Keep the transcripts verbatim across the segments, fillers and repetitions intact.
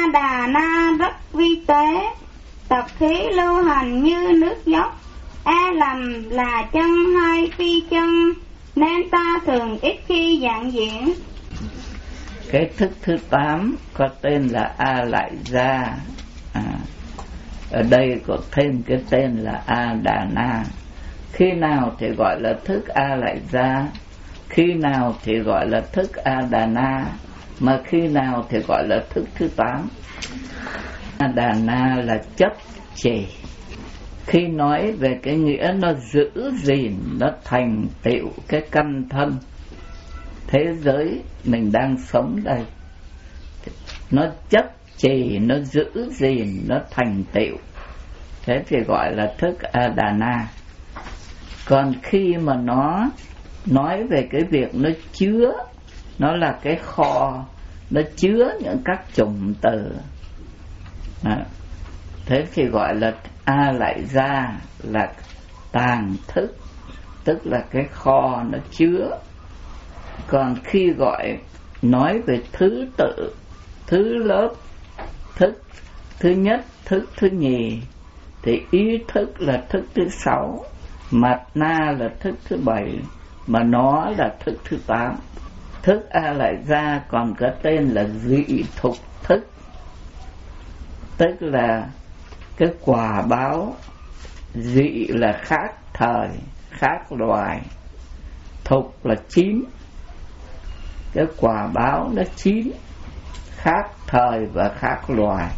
Đà Na rất vi tế, tập khí lưu hành như nước dốc. A lầm là chân hay phi chân, nên ta thường ít khi giảng diễn. Cái thức thứ tám có tên là A Lại Gia. À, ở đây có thêm cái tên là A Đà Na. Khi nào thì gọi là thức A Lại Gia, khi nào thì gọi là thức A Đà Na, mà khi nào thì gọi là thức thứ tám. A Đà Na là chấp trì. Khi nói về cái nghĩa nó giữ gìn, nó thành tựu cái căn thân thế giới mình đang sống đây, nó chấp trì, nó giữ gìn, nó thành tựu, thế thì gọi là thức A Đà Na. Còn khi mà nó nói về cái việc nó chứa, nó là cái kho, nó chứa những các chủng từ, à, thế thì gọi là A Lại Gia, là tàng thức, tức là cái kho nó chứa. Còn khi gọi nói về thứ tự, thứ lớp, thức thứ nhất, thức thứ nhì, thì ý thức là thức thứ sáu, mạt na là thức thứ bảy, mà nó là thức thứ tám. Thức A Lại Gia còn có tên là dị thục thức, tức là cái quả báo. Dị là khác thời, khác loài, thục là chín, cái quả báo nó chín, khác thời và khác loài.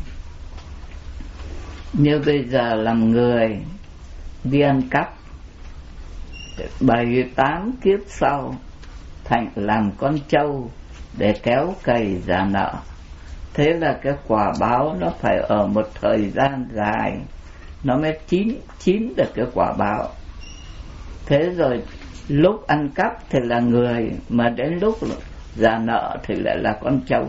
Như bây giờ làm người đi ăn cắp, bảy tám kiếp sau thành làm con trâu để kéo cày trả nợ. Thế là cái quả báo nó phải ở một thời gian dài nó mới chín chín được cái quả báo. Thế rồi lúc ăn cắp thì là người, mà đến lúc trả nợ thì lại là con trâu.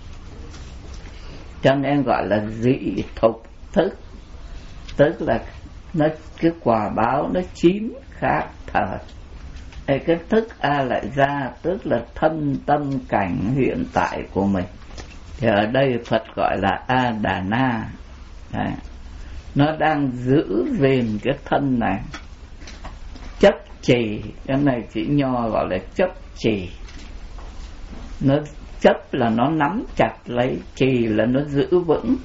Cho nên gọi là dị thục thức, tức là nó cái quả báo nó chín khác thời. Ê, cái thức A Lại Gia tức là thân tâm cảnh hiện tại của mình. Thì ở đây Phật gọi là A Đà Na. Đấy. Nó đang giữ gìn cái thân này, chấp trì, cái này chỉ nho gọi là chấp trì. Nó chấp là nó nắm chặt lấy, trì là nó giữ vững.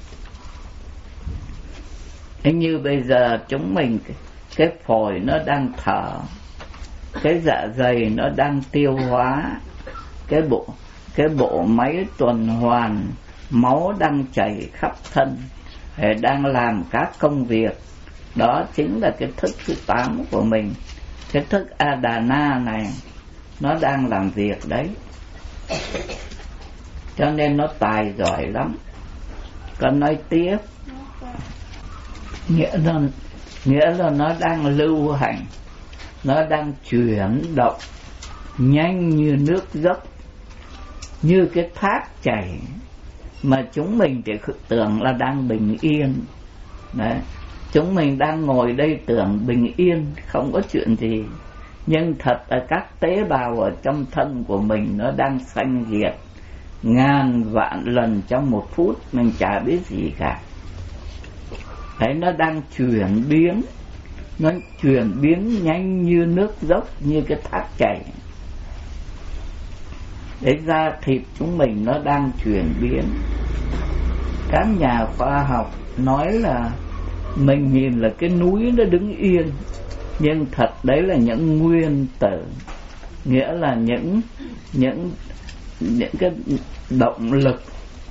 Thế như bây giờ chúng mình, cái phổi nó đang thở, cái dạ dày nó đang tiêu hóa, cái bộ cái bộ máy tuần hoàn, máu đang chảy khắp thân, đang làm các công việc. Đó chính là cái thức thứ tám của mình. Cái thức A Đà Na này nó đang làm việc đấy, cho nên nó tài giỏi lắm. Còn nói tiếp, nghĩa là nghĩa là nó đang lưu hành, nó đang chuyển động nhanh như nước dốc, như cái thác chảy, mà chúng mình thì tưởng là đang bình yên. Đấy, chúng mình đang ngồi đây tưởng bình yên, không có chuyện gì, nhưng thật là các tế bào ở trong thân của mình nó đang sanh diệt ngàn vạn lần trong một phút, mình chả biết gì cả. Đấy, nó đang chuyển biến, nó chuyển biến nhanh như nước dốc, như cái thác chảy. Đấy, da thịt chúng mình nó đang chuyển biến. Các nhà khoa học nói là mình nhìn là cái núi nó đứng yên, nhưng thật đấy là những nguyên tử, nghĩa là những những những cái động lực,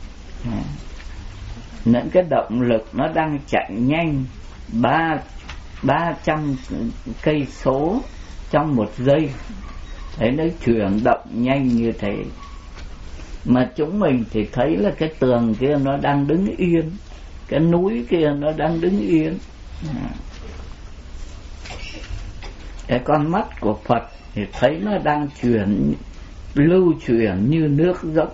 những cái động lực nó đang chạy nhanh ba ba trăm cây số trong một giây. Đấy, nó chuyển động nhanh như thế. Mà chúng mình thì thấy là cái tường kia nó đang đứng yên, cái núi kia nó đang đứng yên. Cái con mắt của Phật thì thấy nó đang chuyển, lưu chuyển như nước dốc.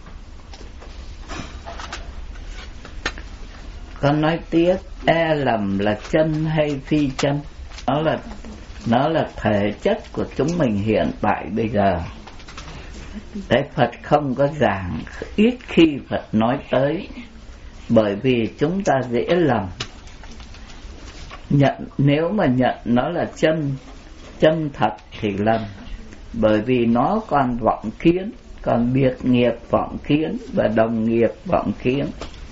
Con nói tiếp, e lầm là chân hay phi chân, nó là nó là thể chất của chúng mình hiện tại bây giờ. Đấy, Phật không có giảng, ít khi Phật nói tới. Bởi vì chúng ta dễ lầm. Nhận, nếu mà nhận nó là chân chân thật thì lầm, bởi vì nó còn vọng kiến, còn biệt nghiệp vọng kiến và đồng nghiệp vọng kiến.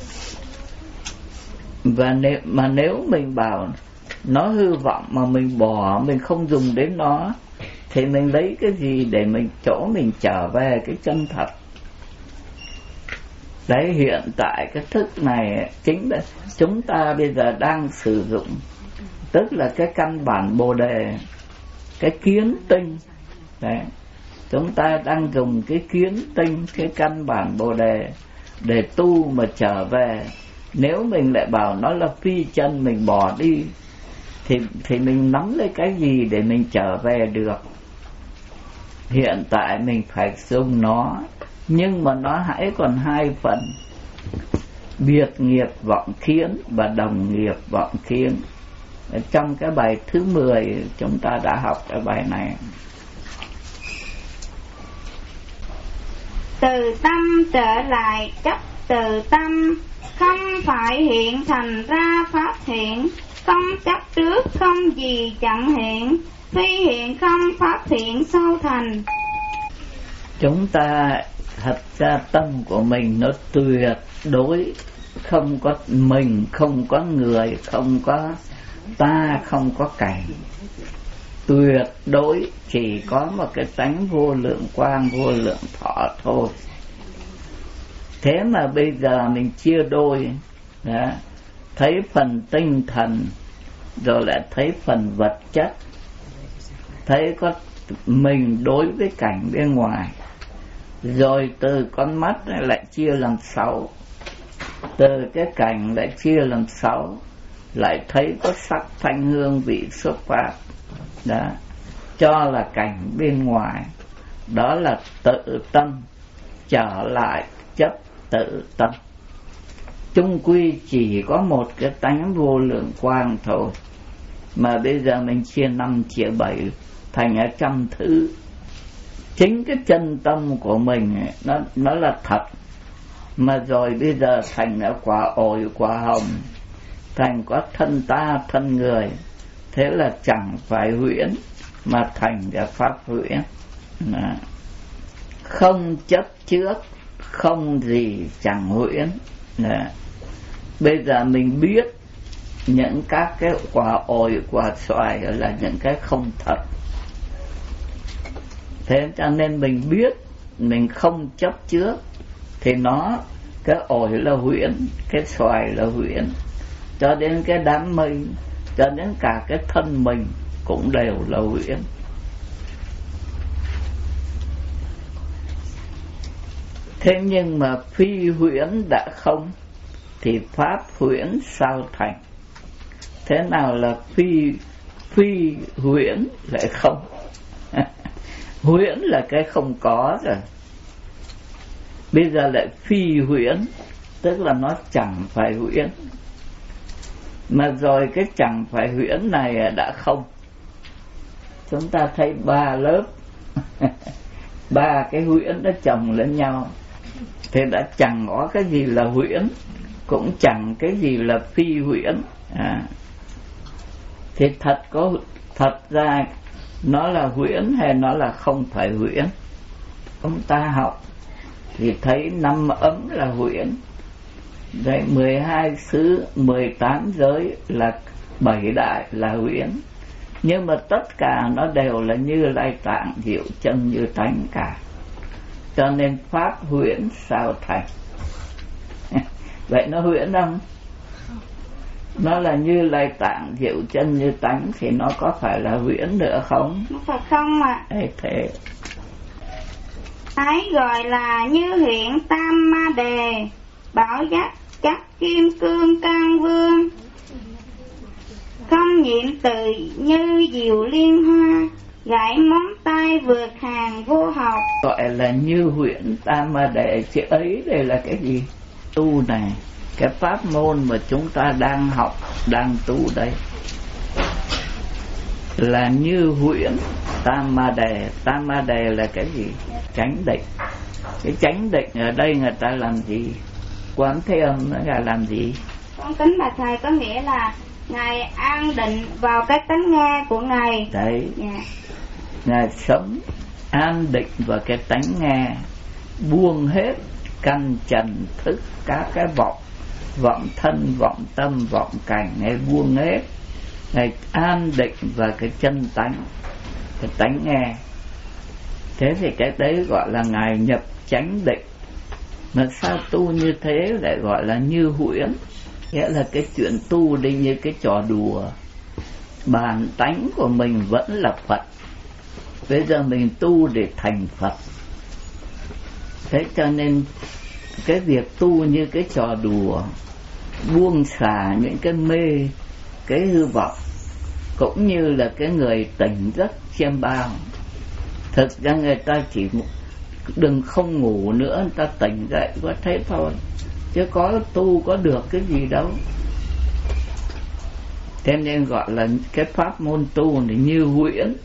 Và nếu, mà nếu mình bảo nó hư vọng mà mình bỏ, mình không dùng đến nó, thì mình lấy cái gì để mình chỗ mình trở về cái chân thật. Đấy, hiện tại cái thức này chính là chúng ta bây giờ đang sử dụng, tức là cái căn bản Bồ Đề, cái kiến tinh. Đấy, chúng ta đang dùng cái kiến tinh, cái căn bản Bồ Đề để tu mà trở về. Nếu mình lại bảo nó là phi chân, mình bỏ đi, thì, thì mình nắm lấy cái gì để mình trở về được. Hiện tại mình phải dùng nó, nhưng mà nó hãy còn hai phần: biệt nghiệp vọng kiến và đồng nghiệp vọng kiến. Trong cái bài thứ mười chúng ta đã học cái bài này. Từ tâm trở lại chấp từ tâm, không phải hiện thành ra pháp hiện. Không chấp trước không gì chẳng hiện, phi hiện không pháp hiện sau thành. Chúng ta thật ra tâm của mình nó tuyệt đối, không có mình, không có người, không có ta, không có cảnh. Tuyệt đối chỉ có một cái tánh vô lượng quang, vô lượng thọ thôi. Thế mà bây giờ mình chia đôi, đó, thấy phần tinh thần, rồi lại thấy phần vật chất, thấy có mình đối với cảnh bên ngoài, rồi từ con mắt lại chia làm sáu, từ cái cảnh lại chia làm sáu, lại thấy có sắc thanh hương vị xuất phát. Đó, cho là cảnh bên ngoài. Đó là tự tâm trở lại chấp tự tâm. Chung quy chỉ có một cái tánh vô lượng quang thôi, mà bây giờ mình chia năm chia bảy thành ở trăm thứ. Chính cái chân tâm của mình ấy, nó, nó là thật, mà rồi bây giờ thành ở quả ổi quả hồng, thành có thân ta thân người. Thế là chẳng phải huyễn, mà thành cái pháp huyễn. Đó. Không chấp trước, không gì chẳng huyễn. Đó. Bây giờ mình biết những các cái quả ổi quả xoài là những cái không thật. Thế cho nên mình biết, mình không chấp trước, thì nó, cái ổi là huyễn, cái xoài là huyễn, cho đến cái đám mây, cho đến cả cái thân mình cũng đều là huyễn. Thế nhưng mà phi huyễn đã không, thì pháp huyễn sao thành? Thế nào là phi phi huyễn lại không? Huyễn là cái không có rồi, bây giờ lại phi huyễn, tức là nó chẳng phải huyễn. Mà rồi cái chẳng phải huyễn này đã không. Chúng ta thấy ba lớp ba cái huyễn nó chồng lên nhau, thì đã chẳng có cái gì là huyễn, cũng chẳng cái gì là phi huyễn. À, thì thật có thật ra nó là huyễn hay nó là không phải huyễn? Chúng ta học thì thấy năm ấm là huyễn, đấy, mười hai xứ, mười tám giới là bảy đại là huyễn. Nhưng mà tất cả nó đều là Như Lai Tạng diệu chân như tánh cả. Cho nên pháp huyễn sao thành? Vậy nó huyễn không? Nó là Như Lai Tạng diệu chân như tánh, thì nó có phải là huyễn nữa không? Nó phải không ạ? À? Thế ấy gọi là như hiện tam ma đề, bảo giác chắc kim cương can vương, không nhiễm từ như diệu liên hoa, gãy móng tay vượt hàng vô học. Gọi là như huyễn tam ma đề, chứ ấy đây là cái gì? Tu này, cái pháp môn mà chúng ta đang học, đang tu đây là như huyễn tam ma đề. Tam ma đề là cái gì? Chánh định. Cái chánh định ở đây người ta làm gì? Quán Thế Âm là làm gì? Con kính bà thầy có nghĩa là Ngài an định vào cái tánh nghe của Ngài. Đấy. Yeah. Ngài sống an định vào cái tánh nghe, buông hết căn trần thức các cái vọng, vọng thân, vọng tâm, vọng cảnh, Ngài buông hết. Ngài an định vào cái chân tánh, cái tánh nghe. Thế thì cái đấy gọi là Ngài nhập chánh định. Mà sao tu như thế lại gọi là như huyễn? Nghĩa là cái chuyện tu đi như cái trò đùa. Bản tánh của mình vẫn là Phật, bây giờ mình tu để thành Phật. Thế cho nên cái việc tu như cái trò đùa, buông xả những cái mê, cái hư vọng, cũng như là cái người tỉnh giấc chiêm bao. Thực ra người ta chỉ đừng không ngủ nữa, người ta tỉnh dậy có thế thôi, chứ có tu có được cái gì đâu. Thế nên gọi là cái pháp môn tu này như huyễn.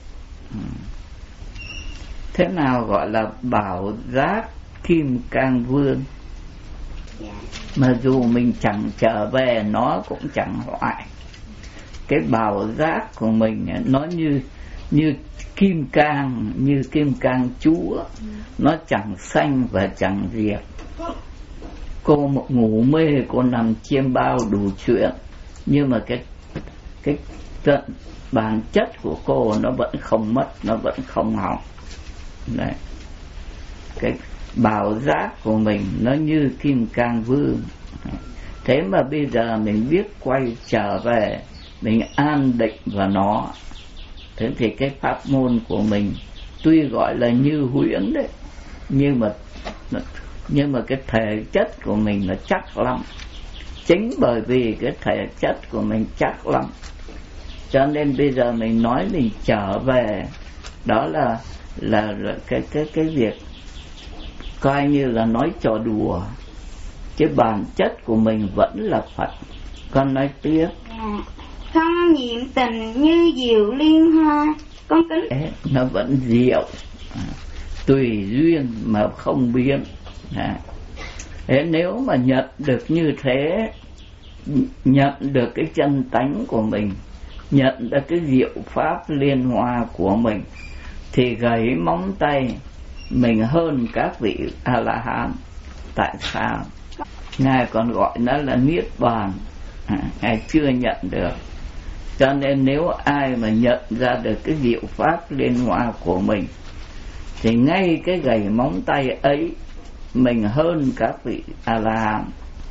Thế nào gọi là bảo giác kim cang vương? Mà dù mình chẳng trở về nó cũng chẳng hoại. Cái bảo giác của mình nó như như kim cang, như kim cang chúa, nó chẳng sanh và chẳng diệt. Cô một ngủ mê, cô nằm chiêm bao đủ chuyện, nhưng mà cái cái trận bản chất của cô nó vẫn không mất, nó vẫn không hỏng. Đấy. Cái bảo giác của mình nó như kim cang vương. Thế mà bây giờ mình biết quay trở về, mình an định vào nó. Thế thì cái pháp môn của mình tuy gọi là như huyễn đấy, nhưng mà nhưng mà cái thể chất của mình nó chắc lắm. Chính bởi vì cái thể chất của mình chắc lắm, cho nên bây giờ mình nói mình trở về, đó là là, là cái cái cái việc coi như là nói trò đùa, chứ bản chất của mình vẫn là Phật. Con nói tiếp. Yeah. Không nhiễm tình như diệu liên hoa. Con kính. Ê, nó vẫn diệu, à, tùy duyên mà không biến. À. Thế nếu mà nhận được như thế, nhận được cái chân tánh của mình, nhận được cái diệu pháp liên hoa của mình, thì gầy móng tay mình hơn các vị A-la-hán. Tại sao? Ngài còn gọi nó là niết bàn, à, Ngài chưa nhận được. Cho nên nếu ai mà nhận ra được cái diệu pháp liên hoa của mình, thì ngay cái gầy móng tay ấy mình hơn các vị A-la-hán.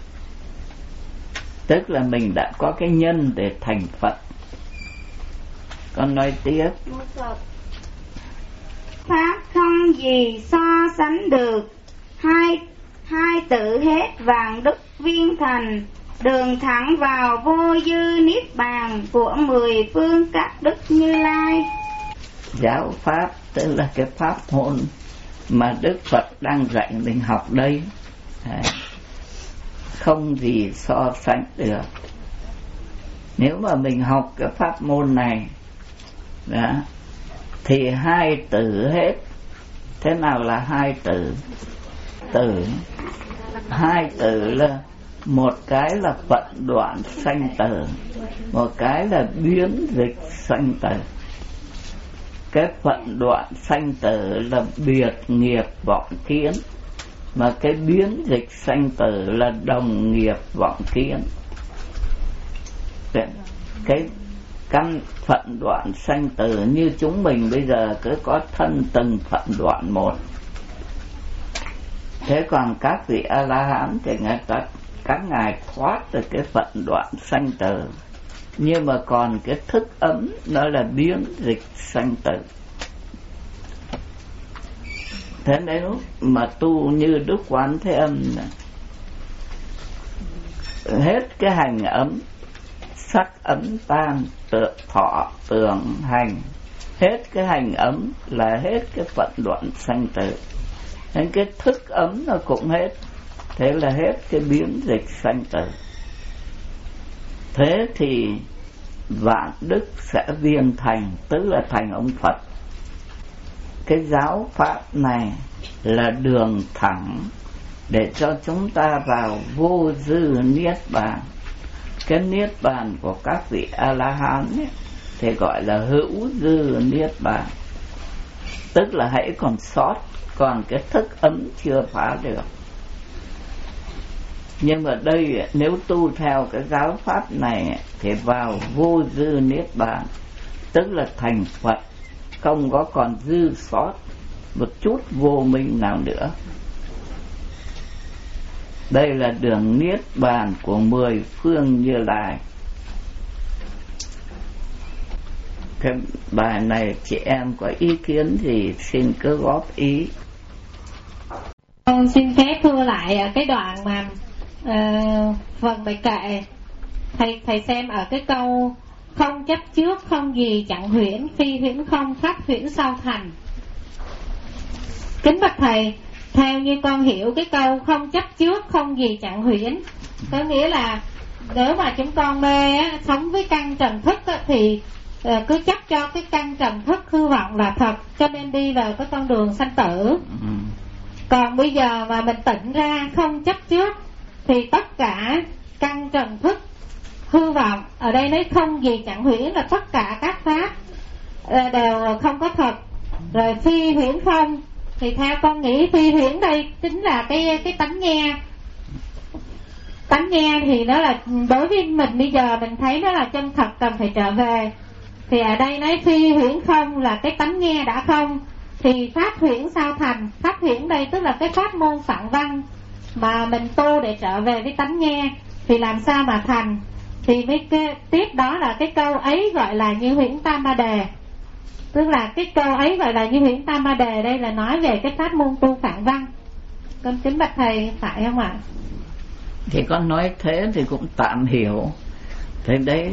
Tức là mình đã có cái nhân để thành Phật. Con nói tiếp. Pháp không gì so sánh được, hai hai tự hết vạn đức viên thành, đường thẳng vào vô dư niết bàn của mười phương các đức Như Lai. Giáo pháp tức là cái pháp môn mà Đức Phật đang dạy mình học đây, à, không gì so sánh được. Nếu mà mình học cái pháp môn này đó, thì hai tử hết. Thế nào là hai tử? Tử, hai tử là một cái là vận đoạn sanh tử, một cái là biến dịch sanh tử. Cái vận đoạn sanh tử là biệt nghiệp vọng kiến, mà cái biến dịch sanh tử là đồng nghiệp vọng kiến. Cái căn phận đoạn sanh tử như chúng mình bây giờ cứ có thân từng phận đoạn một. Thế còn các vị A-la-hán thì ngài ta, các ngài thoát được cái phận đoạn sanh tử, nhưng mà còn cái thức ấm nó là biến dịch sanh tử. Thế nếu mà tu như Đức Quán Thế Âm, hết cái hành ấm, sắc ấm tan, tự thọ tường hành, hết cái hành ấm là hết cái phận đoạn sanh tử. Nên cái thức ấm nó cũng hết, thế là hết cái biến dịch sanh tử. Thế thì vạn đức sẽ viên thành, tức là thành ông Phật. Cái giáo pháp này là đường thẳng để cho chúng ta vào vô dư niết bàn. Cái niết bàn của các vị A-la-hán ấy, thì gọi là hữu dư niết bàn, tức là hãy còn sót, còn cái thức ấm chưa phá được. Nhưng mà đây nếu tu theo cái giáo pháp này thì vào vô dư niết bàn, tức là thành Phật, không có còn dư sót một chút vô minh nào nữa. Đây là đường niết bàn của mười phương Như Lai. Cái bài này chị em có ý kiến gì xin cứ góp ý. Con xin phép thưa lại cái đoạn mà uh, phần bài kệ. Thầy thầy xem ở cái câu không chấp trước không gì chẳng huyễn, phi huyễn không pháp huyễn sau thành. Kính bạch thầy, theo như con hiểu cái câu không chấp trước không gì chẳng huyễn, có nghĩa là nếu mà chúng con mê á, sống với căn trần thức á, thì uh, cứ chấp cho cái căn trần thức hư vọng là thật, cho nên đi vào cái con đường sanh tử. Còn bây giờ mà mình tỉnh ra không chấp trước thì tất cả căn trần thức hư vọng, ở đây nói không gì chẳng huyễn là tất cả các pháp uh, đều không có thật. Rồi phi huyễn không thì theo con nghĩ phi huyễn đây chính là cái cái tánh nghe. Tánh nghe thì nó là đối với mình bây giờ mình thấy nó là chân thật, cần phải trở về. Thì ở đây nói phi huyễn không là cái tánh nghe đã không, thì pháp huyễn sao thành. Pháp huyễn đây tức là cái pháp môn phản văn mà mình tu để trở về với tánh nghe, thì làm sao mà thành. Thì mới cái, tiếp đó là cái câu ấy gọi là như huyễn tam ba đề. Tức là cái câu ấy gọi là như huyễn tam ba đề, đây là nói về cái pháp môn tu phản văn. Con kính bạch thầy phải không ạ? Thì con nói thế thì cũng tạm hiểu. Thế đấy,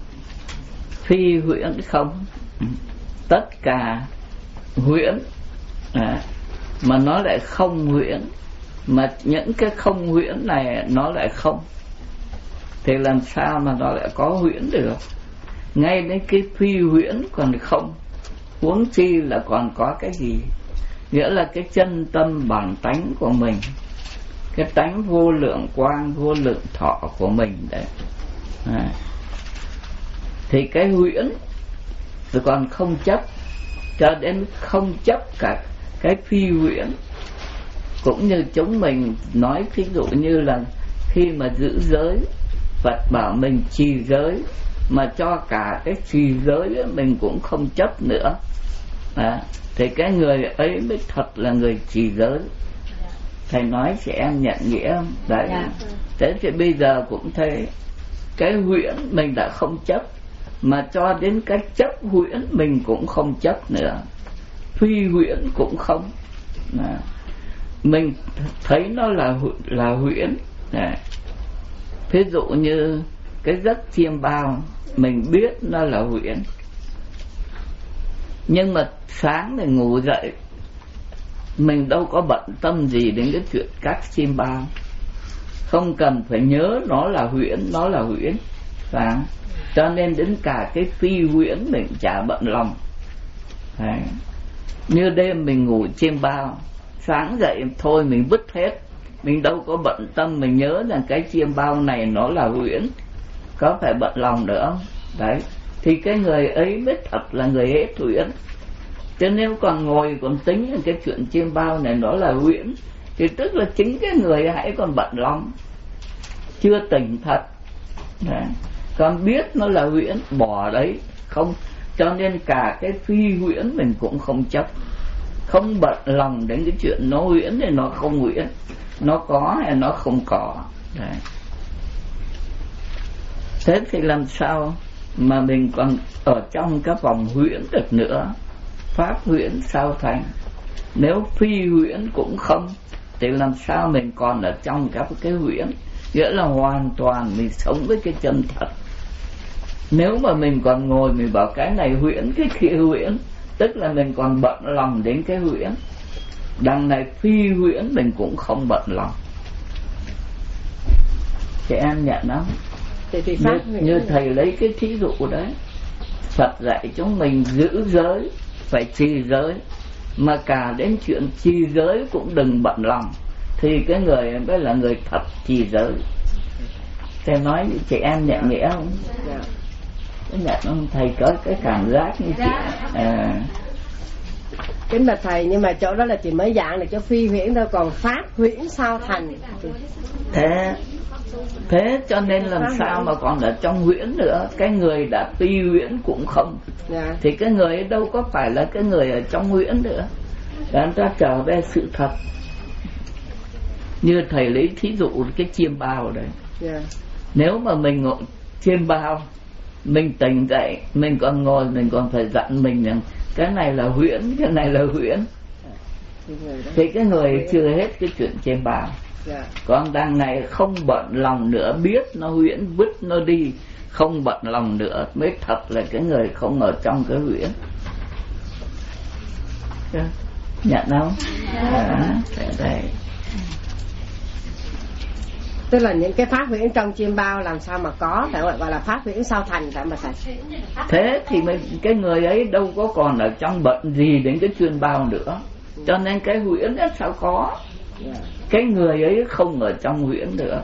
phi huyễn không, tất cả huyễn à, mà nó lại không huyễn, mà những cái không huyễn này nó lại không, thì làm sao mà nó lại có huyễn được. Ngay đến cái phi huyễn còn không, huống chi là còn có cái gì. Nghĩa là cái chân tâm bản tánh của mình, cái tánh vô lượng quang vô lượng thọ của mình đấy à. Thì cái huyễn rồi còn không chấp, cho đến không chấp cả cái phi huyễn. Cũng như chúng mình nói, ví dụ như là khi mà giữ giới, Phật bảo mình trì giới, mà cho cả cái trì giới mình cũng không chấp nữa à, thì cái người ấy mới thật là người trì giới. Thầy nói chị em nhận nghĩa đấy. Dạ. Thế thì bây giờ cũng thế, cái huyễn mình đã không chấp, mà cho đến cái chấp huyễn mình cũng không chấp nữa, phi huyễn cũng không à. Mình thấy nó là là huyễn à. Ví dụ như cái giấc chiêm bao, mình biết nó là huyễn, nhưng mà sáng thì ngủ dậy mình đâu có bận tâm gì đến cái chuyện các chim bao, không cần phải nhớ nó là huyễn, nó là huyễn à. Cho nên đến cả cái phi huyễn mình chả bận lòng à. Như đêm mình ngủ chim bao, sáng dậy thôi mình vứt hết, mình đâu có bận tâm, mình nhớ rằng cái chiêm bao này nó là huyễn, có phải bận lòng nữa không? Đấy, thì cái người ấy mới thật là người hết huyễn. Chứ nếu còn ngồi còn tính cái chuyện chiêm bao này nó là huyễn, thì tức là chính cái người hãy còn bận lòng, chưa tỉnh thật. Đấy, còn biết nó là huyễn, bỏ đấy, không. Cho nên cả cái phi huyễn mình cũng không chấp, không bận lòng đến cái chuyện nó huyễn hay nó không huyễn, nó có hay nó không có. Đấy. Thế thì làm sao mà mình còn ở trong cái vòng huyễn được nữa? Pháp huyễn sao thành? Nếu phi huyễn cũng không, thì làm sao mình còn ở trong các cái huyễn? Nghĩa là hoàn toàn mình sống với cái chân thật. Nếu mà mình còn ngồi mình bảo cái này huyễn, cái kia huyễn, tức là mình còn bận lòng đến cái huyễn. Đằng này phi huyễn mình cũng không bận lòng. Chị em nhận không? Như, như thầy lấy cái thí dụ đấy, Phật dạy chúng mình giữ giới, phải trì giới, mà cả đến chuyện trì giới cũng đừng bận lòng. thì cái người mới là người thật trì giới. Thầy nói với chị em nhẹ nghĩa không? Dạ. Cái nhận không thầy có cái cảm giác như chị à. Kính bạch thầy, nhưng mà chỗ đó là chị mới giảng được cho phi huyễn thôi, còn pháp huyễn sao thành. Thế Thế cho nên làm sao mà còn ở trong huyễn nữa. Cái người đã phi huyễn cũng không. Dạ. Thì cái người ấy đâu có phải là cái người ở trong huyễn nữa. Để anh ta trở về sự thật. Như thầy lấy thí dụ cái chiêm bao đấy. Dạ. Nếu mà mình ngồi chiêm bao, mình tỉnh dậy, mình còn ngồi, mình còn phải dặn mình rằng cái này là huyễn, cái này là huyễn. Thì cái người chưa hết cái chuyện chiêm bao. Dạ. Còn đằng này không bận lòng nữa, biết nó huyễn, vứt nó đi, không bận lòng nữa, mới thật là cái người không ở trong cái huyễn. Nhận không? À, đây. Tức là những cái pháp huyễn trong chiêm bao làm sao mà có, phải gọi là pháp huyễn sao thành, phải mà thầy. Thế thì mình, cái người ấy đâu có còn ở trong bận gì đến cái chuyên bao nữa. Cho nên cái huyễn ấy sao có. Cái người ấy không ở trong huyễn nữa.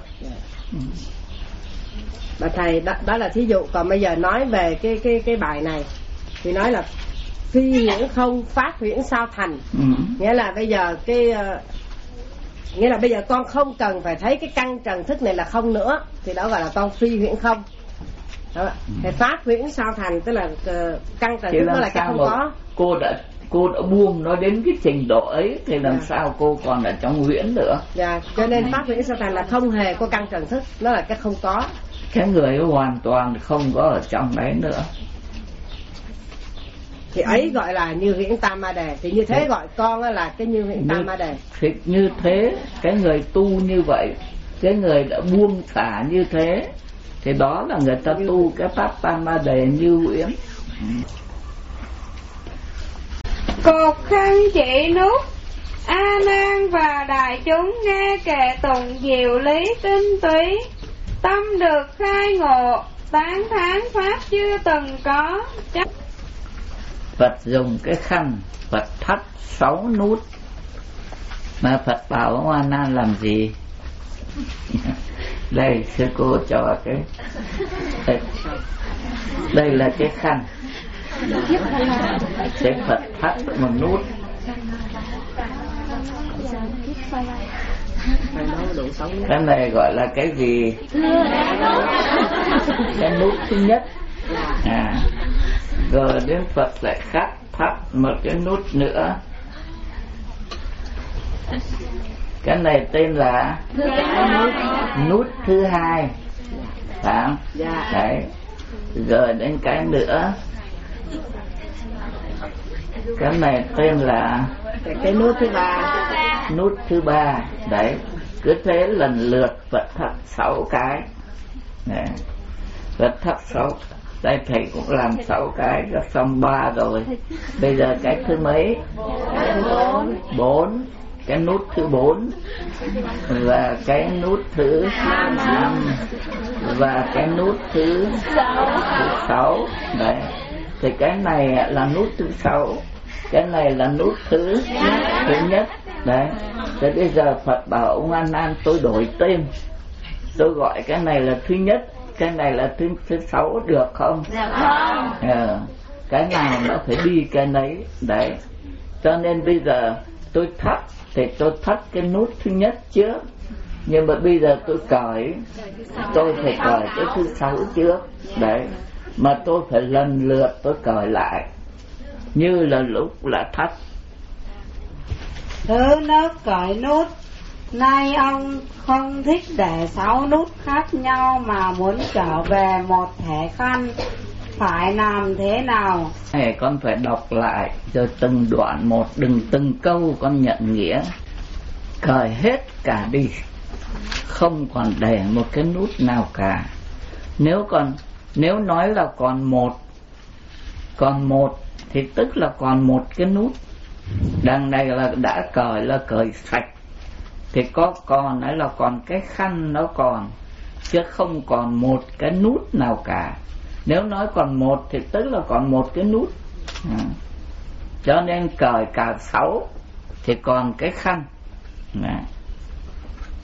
Bà thầy, đó, đó là thí dụ. Còn bây giờ nói về cái cái cái bài này thì nói là phi huyễn không, pháp huyễn sao thành. Ừ. Nghĩa là bây giờ cái uh, nghĩa là bây giờ con không cần phải thấy cái căn trần thức này là không nữa, thì đó gọi là con phi huyễn không. Đó. Thì pháp huyễn sao thành tức là uh, căn trần thức đó là cái không có. Cô đã cô đã buông nó đến cái trình độ ấy thì làm dạ. sao cô còn ở trong huyễn nữa. Dạ, cho nên pháp huyễn sao thành là không hề có căn trần thức, nó là cái không có. Cái người hoàn toàn không có ở trong đấy nữa. Thì ấy gọi là như huyễn tam ma đề. Thì như thế Đấy. gọi con là cái như huyễn tam ma đề. Thì như thế, cái người tu như vậy, cái người đã buông xả như thế, thì đó là người ta như... tu cái pháp tam ma đề như huyễn. Cột khăn chỉ nút, A Nan và đại chúng nghe kệ tụng diệu lý tinh túy, tâm được khai ngộ, tán thán pháp chưa từng có. Chắc Phật dùng cái khăn, Phật thắt sáu nút. Mà Phật bảo ông A Nan làm gì? Đây sư cô cho cái đây, đây là cái khăn. Cái Phật thắt một nút. Cái này gọi là cái gì? Cái nút thứ nhất. À, rồi đến Phật lại khắc thắt một cái nút nữa. Cái này tên là nút, nút thứ hai, phải không? Đấy. Rồi đến cái nữa, cái này tên là cái nút thứ ba. Nút thứ ba. Đấy. Cứ thế lần lượt Phật thắt sáu cái. Đấy. Phật thắt sáu. Đây thầy cũng làm sáu cái cho xong ba rồi. Bây giờ cái thứ mấy? Bốn. Bốn. Cái nút thứ bốn và cái nút thứ năm và cái nút thứ sáu. Đấy. Thì cái này là nút thứ sáu, cái này là nút thứ thứ nhất. Đấy. Thế bây giờ Phật bảo ông A Nan tôi đổi tên, tôi gọi cái này là thứ nhất, cái này là thứ thứ sáu được không? Dạ không. À, cái nào nó phải đi cái nấy. Đấy. Cho nên bây giờ tôi thắt thì tôi thắt cái nút thứ nhất trước, nhưng mà bây giờ tôi cởi, tôi phải cởi cái thứ sáu trước. Đấy. Mà tôi phải lần lượt tôi cởi lại, như là lúc là thắt. Thứ nước cởi nút. Nay ông không thích để sáu nút khác nhau mà muốn trở về một thẻ khăn, phải làm thế nào? Này con phải đọc lại rồi từng đoạn một, đừng từng câu con nhận nghĩa. Cởi hết cả đi, không còn để một cái nút nào cả. Nếu còn nếu nói là còn một, còn một thì tức là còn một cái nút. Đằng này là đã cởi là cởi sạch, thì có còn ấy là còn cái khăn nó còn, chứ không còn một cái nút nào cả. Nếu nói còn một thì tức là còn một cái nút. À. Cho nên cởi cả sáu thì còn cái khăn. À.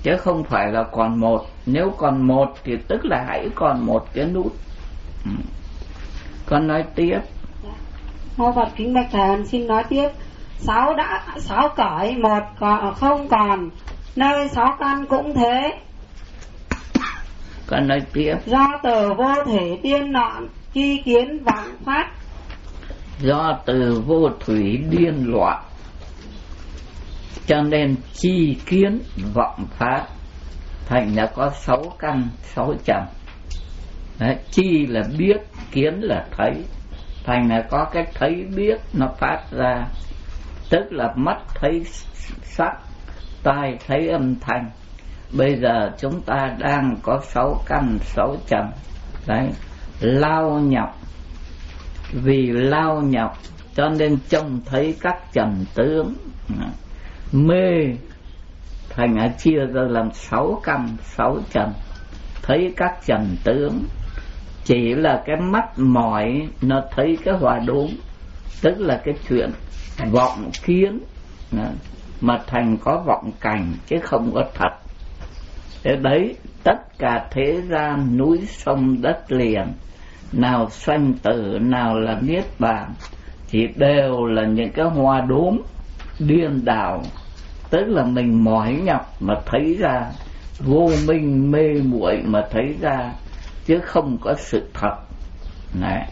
chứ không phải là còn một. Nếu còn một thì tức là hãy còn một cái nút. Ừ. Con nói tiếp. Mô Phật kính bạch thầy, xin nói tiếp. Sáu đã sáu cõi một còn không còn, nơi sáu căn cũng thế. Con nói tiếp. Do từ vô thể tiên nọn, chi kiến vọng phát. Do từ vô thủy điên loạn, cho nên chi kiến vọng phát. Thành là có sáu căn sáu trần. Đấy, chi là biết, kiến là thấy. Thành là có cái thấy biết nó phát ra, tức là mắt thấy sắc, tai thấy âm thanh. Bây giờ chúng ta đang có sáu căn sáu trần. Đấy, lao nhọc. Vì lao nhọc cho nên trông thấy các trần tướng. Mê thành là chia ra làm sáu căn sáu trần, thấy các trần tướng. Chỉ là cái mắt mỏi nó thấy cái hòa đốn, tức là cái chuyện vọng kiến, mà thành có vọng cảnh chứ không có thật. Thế đấy, tất cả thế gian núi sông đất liền, nào sanh tử, nào là niết bàn, thì đều là những cái hoa đốm điên đảo. Tức là mình mỏi nhọc mà thấy ra, vô minh mê muội mà thấy ra, chứ không có sự thật. Này,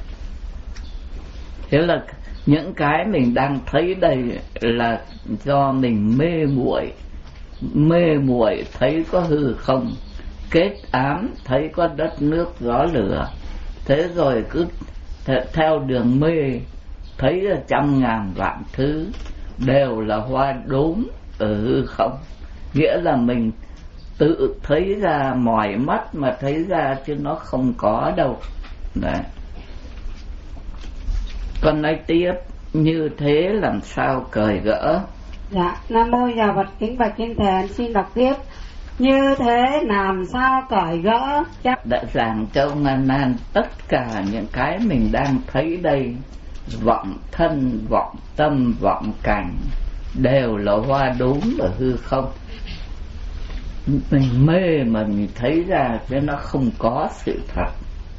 thế là những cái mình đang thấy đây là do mình mê muội. Mê muội thấy có hư không, kết ám thấy có đất nước gió lửa. Thế rồi cứ theo đường mê, thấy là trăm ngàn vạn thứ đều là hoa đốm ở hư không. Nghĩa là mình tự thấy ra, mỏi mắt mà thấy ra, chứ nó không có đâu. Đấy. Con nói tiếp, như thế làm sao cởi gỡ? Dạ, Nam Mô Già Phật kính bạch kinh thầy, xin đọc tiếp. Như thế làm sao cởi gỡ? Chắc đã giảng cho ông A Nan tất cả những cái mình đang thấy đây, vọng thân, vọng tâm, vọng cảnh, đều là hoa đốm ở hư không. Mình mê mà mình thấy ra chứ nó không có sự thật.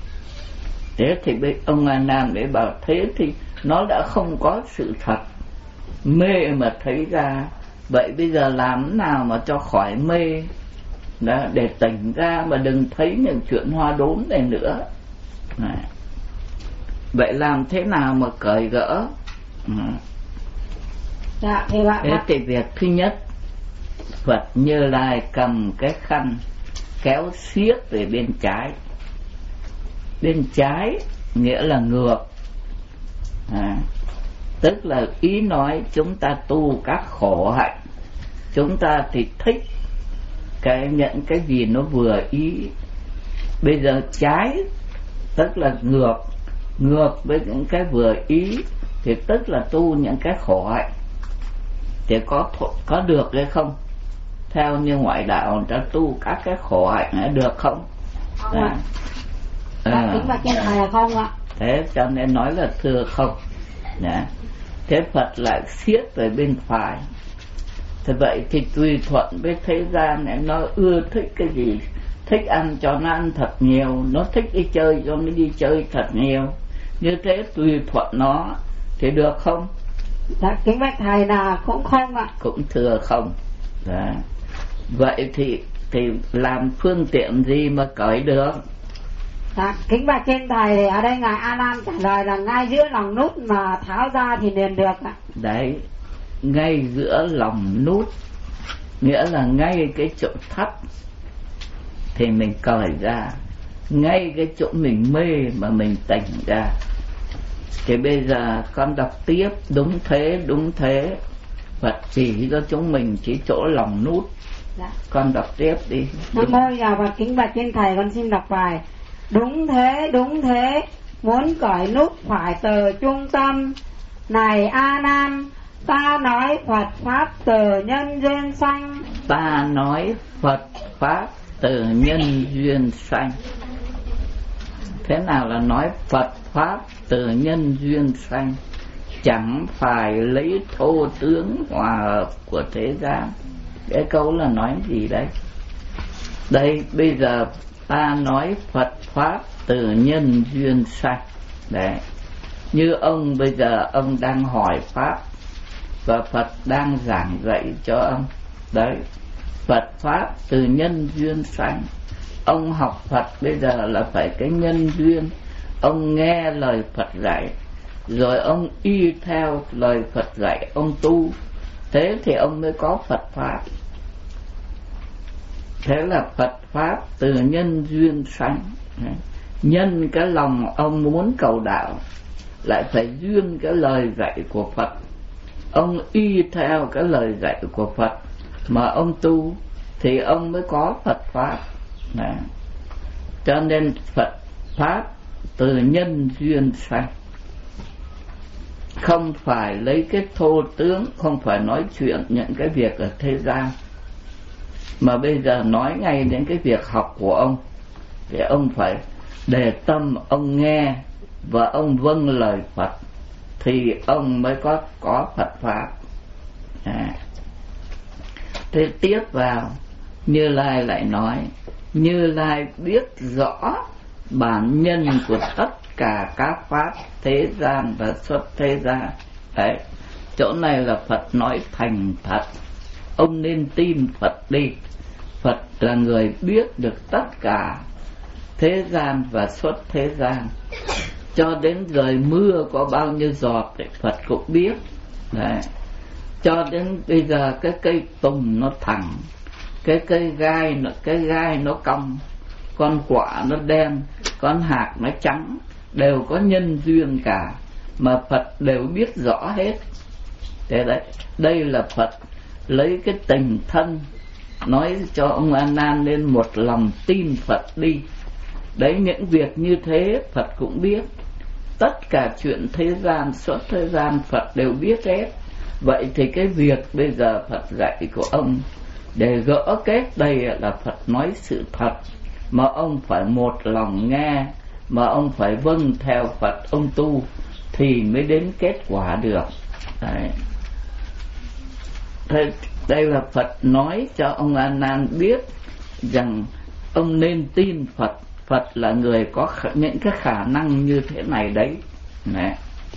Thế thì ông A Nan để bảo thế thì nó đã không có sự thật. Mê mà thấy ra, vậy bây giờ làm nào mà cho khỏi mê đó, để tỉnh ra mà đừng thấy những chuyện hoa đốm này nữa. Này. Vậy làm thế nào mà cởi gỡ? Ừ. Dạ, thì bạn thế thì việc thứ nhất, Phật Như Lai cầm cái khăn kéo xiết về bên trái. Bên trái nghĩa là ngược, à, tức là ý nói chúng ta tu các khổ hạnh, chúng ta thì thích cái nhận cái gì nó vừa ý. Bây giờ trái tức là ngược, ngược với những cái vừa ý thì tức là tu những cái khổ hạnh. Thì có có được hay không? Theo như ngoại đạo người ta tu các cái khổ hạnh được không? Không ạ. À, kính bạch thầy là không ạ. Thế cho nên nói là thưa không. Đấy. Thế Phật lại siết về bên phải. Thế vậy thì tùy thuận với thế gian này, nó ưa thích cái gì, thích ăn cho nó ăn thật nhiều, nó thích đi chơi cho nó đi chơi thật nhiều. Như thế tùy thuận nó thì được không? Dạ, kính bạch thầy là cũng không ạ. Cũng thưa không. Đấy. Vậy thì thì làm phương tiện gì mà cởi được? Dạ, kính bạch trên thầy thì ở đây ngài A Nan trả lời là ngay giữa lòng nút mà tháo ra thì liền được ạ. Đấy, ngay giữa lòng nút, nghĩa là ngay cái chỗ thấp thì mình cởi ra, ngay cái chỗ mình mê mà mình tỉnh ra. Thì bây giờ con đọc tiếp. Đúng thế, đúng thế, Phật chỉ cho chúng mình chỉ chỗ lòng nút. Dạ. Con đọc tiếp đi. Nam Mô Già Phật kính bạch trên thầy, con xin đọc bài. Đúng thế, đúng thế, muốn cởi nút phải từ trung tâm. Này A Nan, ta nói Phật pháp từ nhân duyên sanh. Ta nói Phật pháp từ nhân duyên sanh. Thế nào là nói Phật pháp từ nhân duyên sanh? Chẳng phải lấy thô tướng hòa hợp của thế gian. Cái câu là nói gì đấy? Đây bây giờ ta nói Phật Pháp từ nhân duyên sanh. Đấy, như ông bây giờ ông đang hỏi Pháp và Phật đang giảng dạy cho ông. Đấy, Phật Pháp từ nhân duyên sanh. Ông học Phật bây giờ là phải cái nhân duyên. Ông nghe lời Phật dạy, rồi ông y theo lời Phật dạy, ông tu. Thế thì ông mới có Phật Pháp. Thế là Phật Pháp từ nhân duyên sanh. Nhân cái lòng ông muốn cầu đạo, lại phải duyên cái lời dạy của Phật. Ông y theo cái lời dạy của Phật mà ông tu, thì ông mới có Phật Pháp. Đấy. Cho nên Phật Pháp từ nhân duyên sanh. Không phải lấy cái thô tướng, không phải nói chuyện những cái việc ở thế gian, mà bây giờ nói ngay đến cái việc học của ông. Thì ông phải để tâm ông nghe và ông vâng lời Phật, thì ông mới có có Phật Pháp. À. Thế tiếp vào, Như Lai lại nói, Như Lai biết rõ bản nhân của tất cả các pháp thế gian và xuất thế gian. Đấy, chỗ này là Phật nói thành thật. Ông nên tin Phật đi. Phật là người biết được tất cả thế gian và xuất thế gian. Cho đến trời mưa có bao nhiêu giọt thì Phật cũng biết. Đấy. Cho đến bây giờ cái cây tùng nó thẳng, cái cây gai nó, cái gai nó cong, con quả nó đen, con hạt nó trắng, đều có nhân duyên cả, mà Phật đều biết rõ hết. Thế đấy, đây là Phật lấy cái tình thân nói cho ông A Nan nên một lòng tin Phật đi. Đấy, những việc như thế Phật cũng biết. Tất cả chuyện thế gian, xuất thế gian Phật đều biết hết. Vậy thì cái việc bây giờ Phật dạy của ông để gỡ kết đây là Phật nói sự thật, mà ông phải một lòng nghe, mà ông phải vâng theo Phật, ông tu thì mới đến kết quả được. Đấy. Thế đây là Phật nói cho ông A Nan biết rằng ông nên tin Phật. Phật là người có khả, những cái khả năng như thế này đấy. Đấy.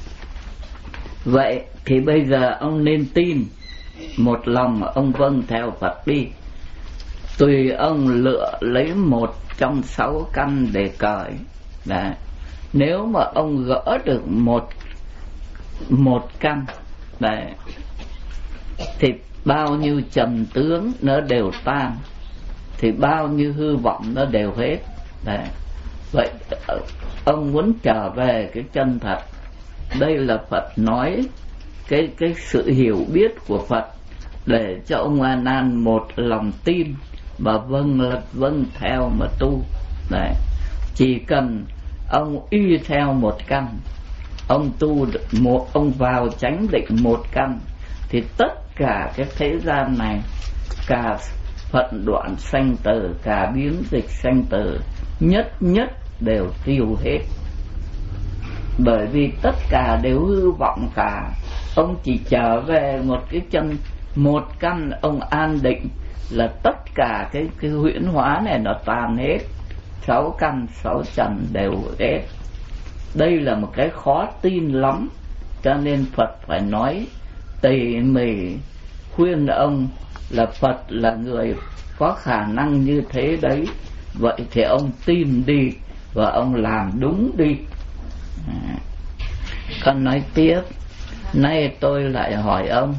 Vậy thì bây giờ ông nên tin, một lòng mà ông vâng theo Phật đi. Tùy ông lựa lấy một trong sáu căn để cởi. Đấy. Nếu mà ông gỡ được một một căn, đấy, thì bao nhiêu trần tướng nó đều tan, thì bao nhiêu hư vọng nó đều hết. Đấy. Vậy ông muốn trở về cái chân thật. Đây là Phật nói cái cái sự hiểu biết của Phật để cho ông A Nan một lòng tin và vâng vâng theo mà tu. Đấy. Chỉ cần ông y theo một căn, ông tu được một, ông vào chánh định một căn, thì tất cả cái thế gian này, cả phận đoạn sanh tử, cả biến dịch sanh tử, nhất nhất đều tiêu hết. Bởi vì tất cả đều hư vọng cả. Ông chỉ trở về một cái chân, một căn, ông an định là tất cả cái, cái huyễn hóa này nó tan hết. Sáu căn, sáu trần đều hết. Đây là một cái khó tin lắm. Cho nên Phật phải nói tỉ mỉ khuyên ông là Phật là người có khả năng như thế đấy. Vậy thì ông tin đi và ông làm đúng đi. À. Con nói tiếp. Nay tôi lại hỏi ông.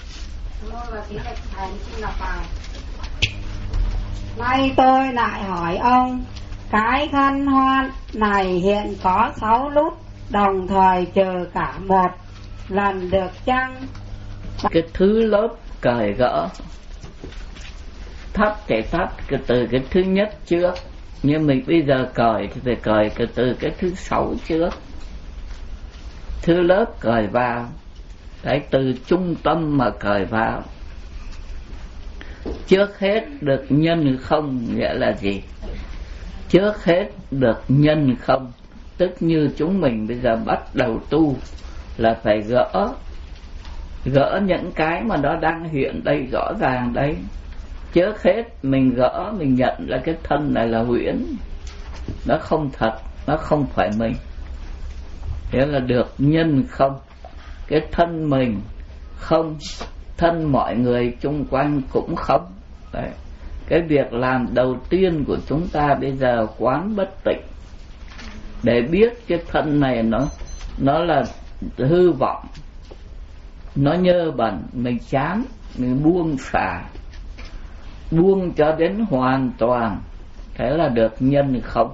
Nay tôi lại hỏi ông, cái khăn hoa này hiện có sáu nút đồng thời chờ cả một lần được chăng? Cái thứ lớp cởi gỡ thắt cái thắt cái từ cái thứ nhất trước, nhưng mình bây giờ cởi thì phải cởi cái từ cái thứ sáu trước. Thứ lớp cởi vào, cái từ trung tâm mà cởi vào. Trước hết được nhân không nghĩa là gì? Trước hết được nhân không, tức như chúng mình bây giờ bắt đầu tu là phải gỡ gỡ những cái mà nó đang hiện đây rõ ràng đấy. Trước hết mình gỡ, mình nhận ra cái thân này là huyễn, nó không thật, nó không phải mình. Thế là được nhân không. Cái thân mình không, thân mọi người chung quanh cũng không. Đấy. Cái việc làm đầu tiên của chúng ta bây giờ quán bất tịnh, để biết cái thân này nó nó là hư vọng, nó nhơ bẩn, mình chán, mình buông xả, buông cho đến hoàn toàn. Thế là được nhân không.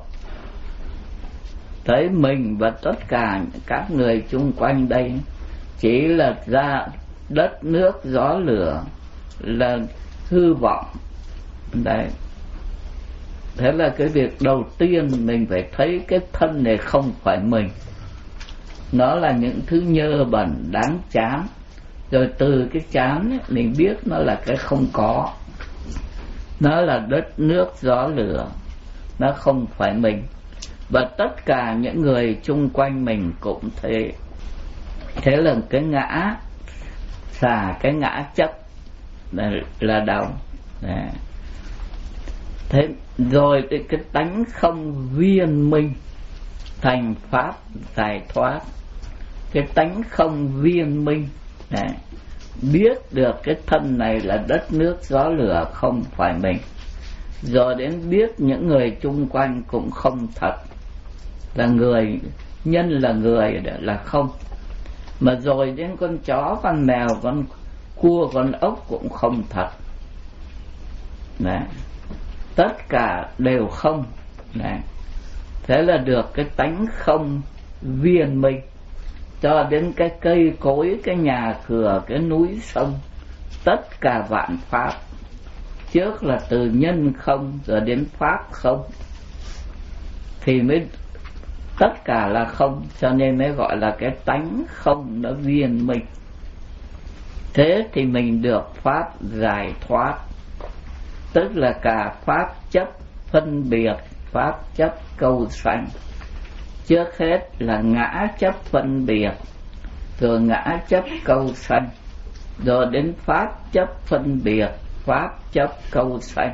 Thấy mình và tất cả các người chung quanh đây chỉ là ra đất nước gió lửa, là hư vọng. Đấy. Thế là cái việc đầu tiên mình phải thấy cái thân này không phải mình, nó là những thứ nhơ bẩn đáng chán. Rồi từ cái chán ấy, mình biết nó là cái không có, nó là đất nước gió lửa, nó không phải mình. Và tất cả những người chung quanh mình cũng thế. Thế là cái ngã xả, cái ngã chấp là, là đầu. Đấy. Thế rồi cái, cái tánh không viên minh thành pháp giải thoát. Cái tánh không viên minh, đấy, biết được cái thân này là đất nước gió lửa không phải mình. Rồi đến biết những người chung quanh cũng không thật, là người, nhân là người là không. Mà rồi đến con chó, con mèo, con cua, con ốc cũng không thật. Đấy. Tất cả đều không. Đấy. Thế là được cái tánh không viên minh. Cho đến cái cây cối, cái nhà cửa, cái núi sông, tất cả vạn pháp, trước là từ nhân không rồi đến pháp không, thì mới tất cả là không. Cho nên mới gọi là cái tánh không nó viên minh. Thế thì mình được pháp giải thoát, tức là cả pháp chấp phân biệt, pháp chấp câu sanh. Trước hết là ngã chấp phân biệt, rồi ngã chấp câu sanh, rồi đến pháp chấp phân biệt, pháp chấp câu sanh.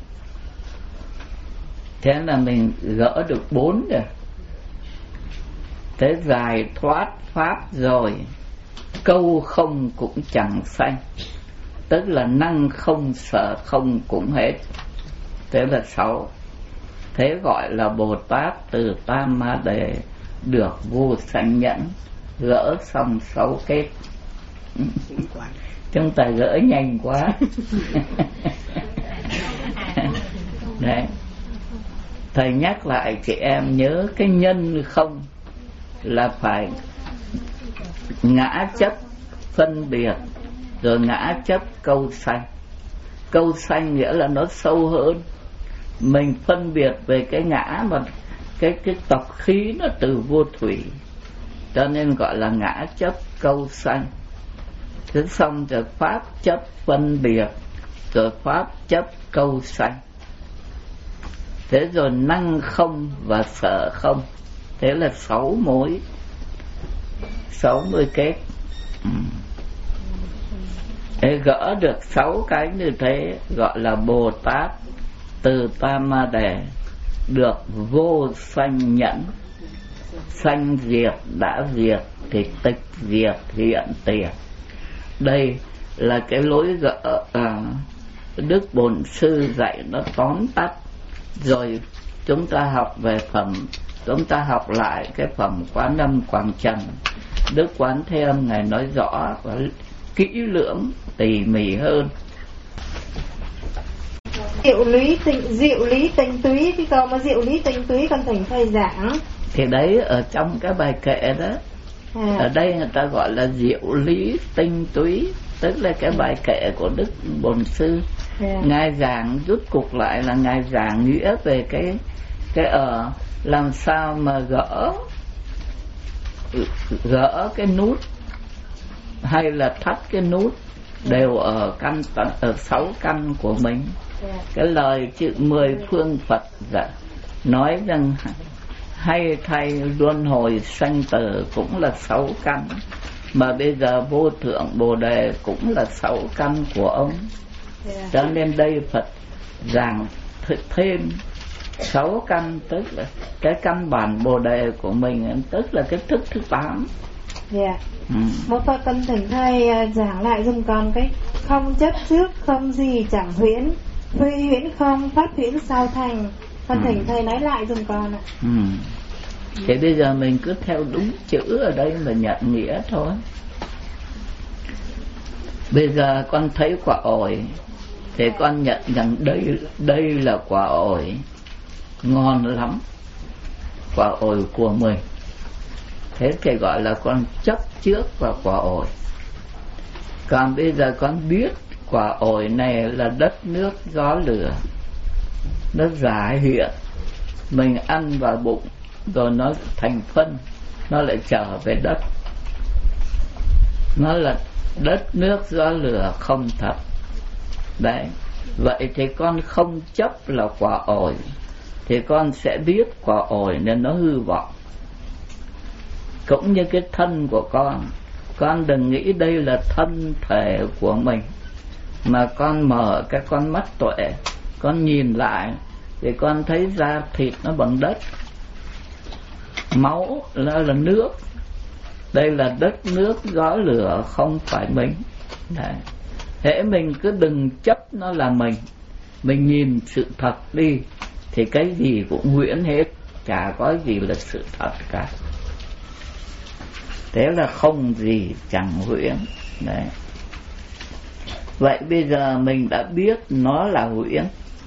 Thế là mình gỡ được bốn rồi. Thế giải thoát pháp rồi, câu không cũng chẳng sanh, tức là năng không sợ không cũng hết. Thế là sáu. Thế gọi là Bồ Tát từ Tam Ma Đề được vô sanh nhẫn. Gỡ xong sáu kết. Chúng ta gỡ nhanh quá. Đấy. Thầy nhắc lại chị em nhớ cái nhân không là phải ngã chấp phân biệt, rồi ngã chấp câu sanh. Câu sanh nghĩa là nó sâu hơn. Mình phân biệt về cái ngã mà cái cái tập khí nó từ vô thủy, cho nên gọi là ngã chấp câu sanh. Thế xong rồi pháp chấp phân biệt, rồi pháp chấp câu sanh. Thế rồi năng không và sợ không. Thế là sáu mối, sáu mươi kết. ừ. Để gỡ được sáu cái như thế gọi là Bồ Tát từ Tam Ma Đề được vô sanh nhẫn. Sanh diệt đã diệt thì tịch diệt hiện tiền. Đây là cái lối gỡ à, Đức Bổn Sư dạy nó tóm tắt. Rồi chúng ta học về phẩm, chúng ta học lại cái phẩm Quán Âm Quảng Trần. Đức Quán Thế Âm Ngài nói rõ và kỹ lưỡng tỉ mỉ hơn. Diệu lý tinh diệu lý tinh túy, cái câu mà diệu lý tinh túy con thỉnh thầy giảng. Thì đấy ở trong cái bài kệ đó. À. Ở đây người ta gọi là diệu lý tinh túy, tức là cái bài kệ của Đức Bổn Sư. À. Ngài giảng rút cục lại là ngài giảng nghĩa về cái cái ở làm sao mà gỡ gỡ cái nút hay là thắt cái nút đều ở căn ở sáu căn của mình. Yeah. Cái lời chữ mười phương Phật dạ, nói rằng hay thay luân hồi sanh tử cũng là sáu căn, mà bây giờ vô thượng Bồ Đề cũng là sáu căn của ông. Yeah. Cho nên đây Phật giảng thêm sáu căn, tức là cái căn bản Bồ Đề của mình, tức là cái thức thứ tám. Dạ. Ừ. Một Phật con thỉnh thầy giảng lại dùm con cái không chấp trước, không gì chẳng huyễn, phi huyễn không, pháp huyễn sao thành. Con thỉnh thầy nói lại dùm con ạ. Ừ. Thì bây giờ mình cứ theo đúng chữ ở đây mà nhận nghĩa thôi. Bây giờ con thấy quả ổi thì con nhận rằng đây đây là quả ổi ngon lắm, quả ổi của mình. Thế thì gọi là con chấp trước vào quả ổi. Còn bây giờ con biết quả ổi này là đất nước gió lửa, nó giả hiện, mình ăn vào bụng rồi nó thành phân, nó lại trở về đất. Nó là đất nước gió lửa không thật. Đấy. Vậy thì con không chấp là quả ổi, thì con sẽ biết quả ổi nên nó hư vọng. Cũng như cái thân của con, con đừng nghĩ đây là thân thể của mình, mà con mở cái con mắt tuệ, con nhìn lại thì con thấy da thịt nó bằng đất, máu là, là nước. Đây là đất nước gió lửa, không phải mình. Đấy. Thế mình cứ đừng chấp nó là mình, mình nhìn sự thật đi thì cái gì cũng huyễn hết, chả có gì là sự thật cả. Thế là không gì chẳng huyễn. Đấy. Vậy bây giờ mình đã biết nó là huyễn,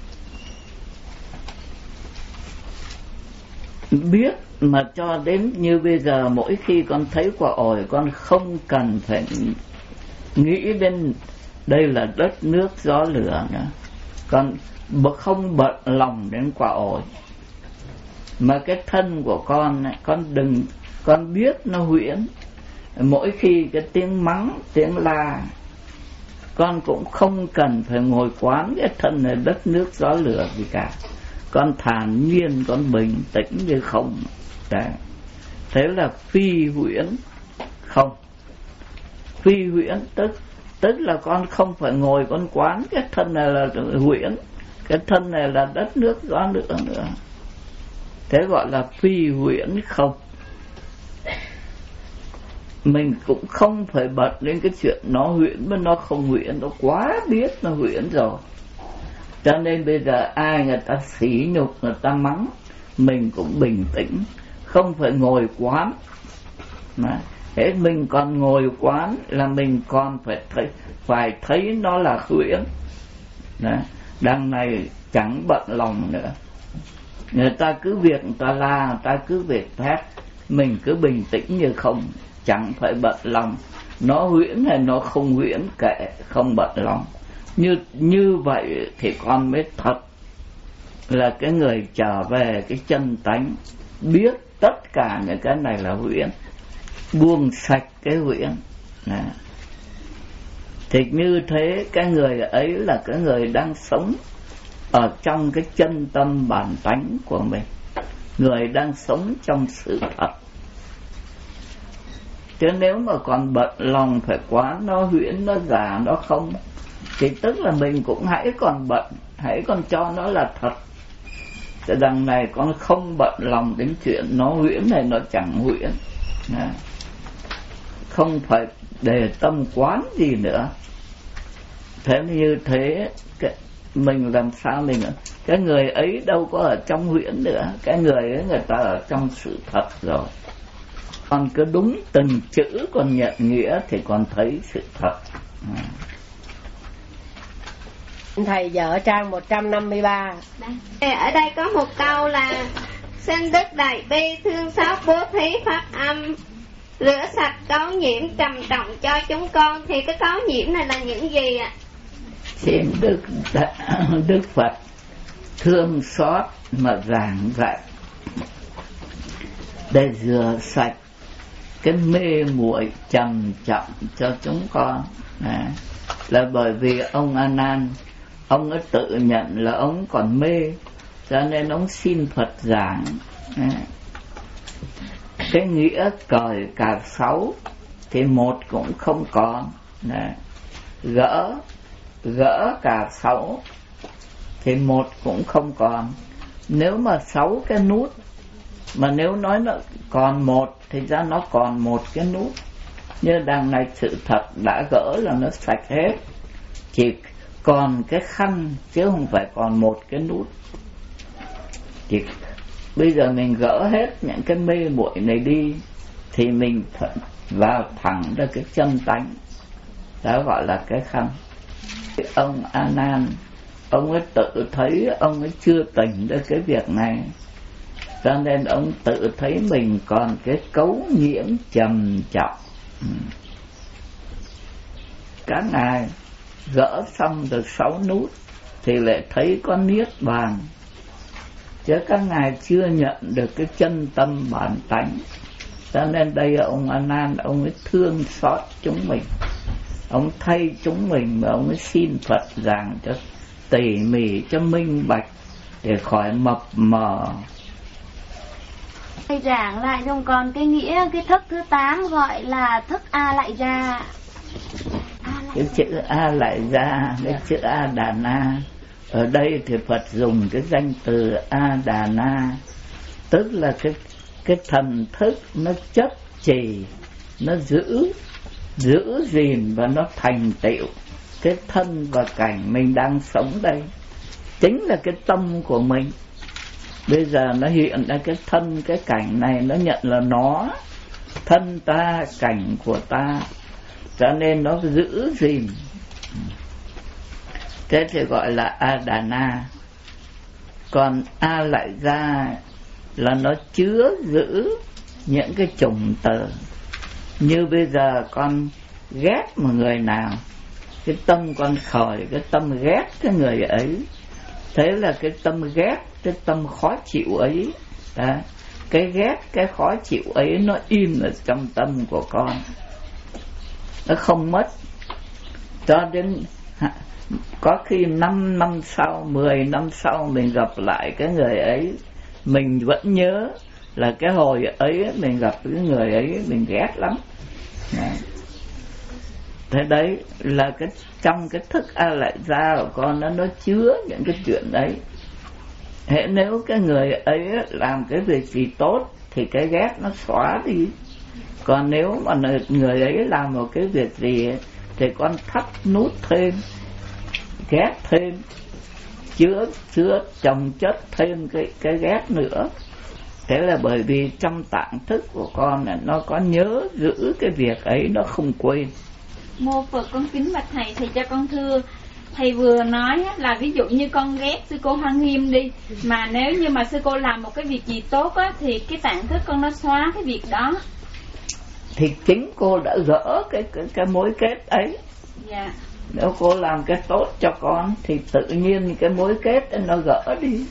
biết mà cho đến như bây giờ mỗi khi con thấy quả ổi, con không cần phải nghĩ đến đây là đất nước gió lửa nữa. Con không bận lòng đến quả ổi, mà cái thân của con này, con đừng, con biết nó huyễn. Mỗi khi cái tiếng mắng, tiếng la, con cũng không cần phải ngồi quán cái thân này đất nước gió lửa gì cả. Con thản nhiên, con bình tĩnh như không. Đấy. Thế là phi huyễn không. Phi huyễn tức tức là con không phải ngồi con quán cái thân này là huyễn, cái thân này là đất nước gió lửa nữa. Thế gọi là phi huyễn không. Mình cũng không phải bật lên cái chuyện nó huyễn mà nó không huyễn, nó quá biết nó huyễn rồi. Cho nên bây giờ ai người ta sỉ nhục, người ta mắng, mình cũng bình tĩnh, không phải ngồi quán. Thế mình còn ngồi quán là mình còn phải thấy, phải thấy nó là huyễn. Đằng này chẳng bận lòng nữa. Người ta cứ việc người ta la, người ta cứ việc thét, mình cứ bình tĩnh như không, chẳng phải bận lòng. Nó huyễn hay nó không huyễn kệ, không bận lòng. Như như vậy thì con mới thật là cái người trở về cái chân tánh, biết tất cả những cái này là huyễn, buông sạch cái huyễn. Nè. Thì như thế cái người ấy là cái người đang sống ở trong cái chân tâm bản tánh của mình, người đang sống trong sự thật. Chứ nếu mà còn bận lòng phải quán nó huyễn, nó giả, nó không, thì tức là mình cũng hãy còn bận, hãy còn cho nó là thật. Cái đằng này con không bận lòng đến chuyện nó huyễn này nó chẳng huyễn. Không phải để tâm quán gì nữa. Thế như thế cái, mình làm sao mình, cái người ấy đâu có ở trong huyễn nữa, cái người ấy người ta ở trong sự thật rồi. Còn cứ đúng từng chữ còn nhận nghĩa thì còn thấy sự thật. À. Thầy giờ ở trang một trăm năm mươi ba. Ở đây có một câu là xin Đức Đại Bi thương xót bố thí pháp âm, rửa sạch cấu nhiễm trầm trọng cho chúng con. Thì cái cấu nhiễm này là những gì ạ? Xin Đức Đức Phật thương xót mà giảng dạy để rửa sạch cái mê muội trầm trọng cho chúng con. À, là bởi vì ông A Nan, ông ấy tự nhận là ông còn mê, cho nên ông xin Phật giảng. À, cái nghĩa cởi cả sáu thì một cũng không còn. À, gỡ gỡ cả sáu thì một cũng không còn. Nếu mà sáu cái nút, mà nếu nói nó còn một thì ra nó còn một cái nút. Như đằng này sự thật đã gỡ là nó sạch hết, chỉ còn cái khăn chứ không phải còn một cái nút. Thì bây giờ mình gỡ hết những cái mê muội này đi thì mình vào thẳng ra cái chân tánh, đó gọi là cái khăn. Ông A Nan, ông ấy tự thấy ông ấy chưa tỉnh được cái việc này, cho nên ông tự thấy mình còn cái cấu nhiễm trầm trọng. Các ngài gỡ xong được sáu nút thì lại thấy có niết bàn, chứ các ngài chưa nhận được cái chân tâm bản tánh. Cho nên đây ông A Nan, ông ấy thương xót chúng mình, ông thay chúng mình mà ông ấy xin Phật giảng cho tỉ mỉ, cho minh bạch để khỏi mập mờ. Thầy giảng lại trong còn cái nghĩa cái thức thứ tám gọi là thức A Lại Gia. Cái chữ A Lại Gia, cái chữ A Đà Na, ở đây thì Phật dùng cái danh từ A Đà Na, tức là cái cái thần thức nó chấp trì, nó giữ giữ gìn và nó thành tựu cái thân và cảnh mình đang sống đây, chính là cái tâm của mình. Bây giờ nó hiện ra cái thân, cái cảnh này nó nhận là nó, thân ta, cảnh của ta, cho nên nó giữ gìn. Thế thì gọi là A Đà Na. Còn A Lại Gia là nó chứa giữ những cái chủng tử. Như bây giờ con ghét một người nào, cái tâm con khởi cái tâm ghét cái người ấy, thế là cái tâm ghét, cái tâm khó chịu ấy đó, cái ghét, cái khó chịu ấy nó in ở trong tâm của con, nó không mất. Cho đến có khi năm năm sau, mười năm sau mình gặp lại cái người ấy, mình vẫn nhớ là cái hồi ấy mình gặp cái người ấy mình ghét lắm. Đấy. Thế đấy là cái trong cái thức A Lại Gia của con, nó nó chứa những cái chuyện đấy. Thế nếu cái người ấy làm cái việc gì tốt thì cái ghét nó xóa đi. Còn nếu mà người ấy làm một cái việc gì thì con thắt nút thêm, ghét thêm, chứa chứa chồng chất thêm cái cái ghét nữa. Thế là bởi vì trong tạng thức của con là nó có nhớ giữ cái việc ấy, nó không quên. Mô Phật, con kính bạch thầy, thầy cho con thưa, thầy vừa nói là ví dụ như con ghét sư cô Hoa Nghiêm đi, mà nếu như mà sư cô làm một cái việc gì tốt á, thì cái tạng thức con nó xóa cái việc đó. Thì chính cô đã gỡ cái cái, cái mối kết ấy. Dạ. Nếu cô làm cái tốt cho con thì tự nhiên cái mối kết ấy nó gỡ đi.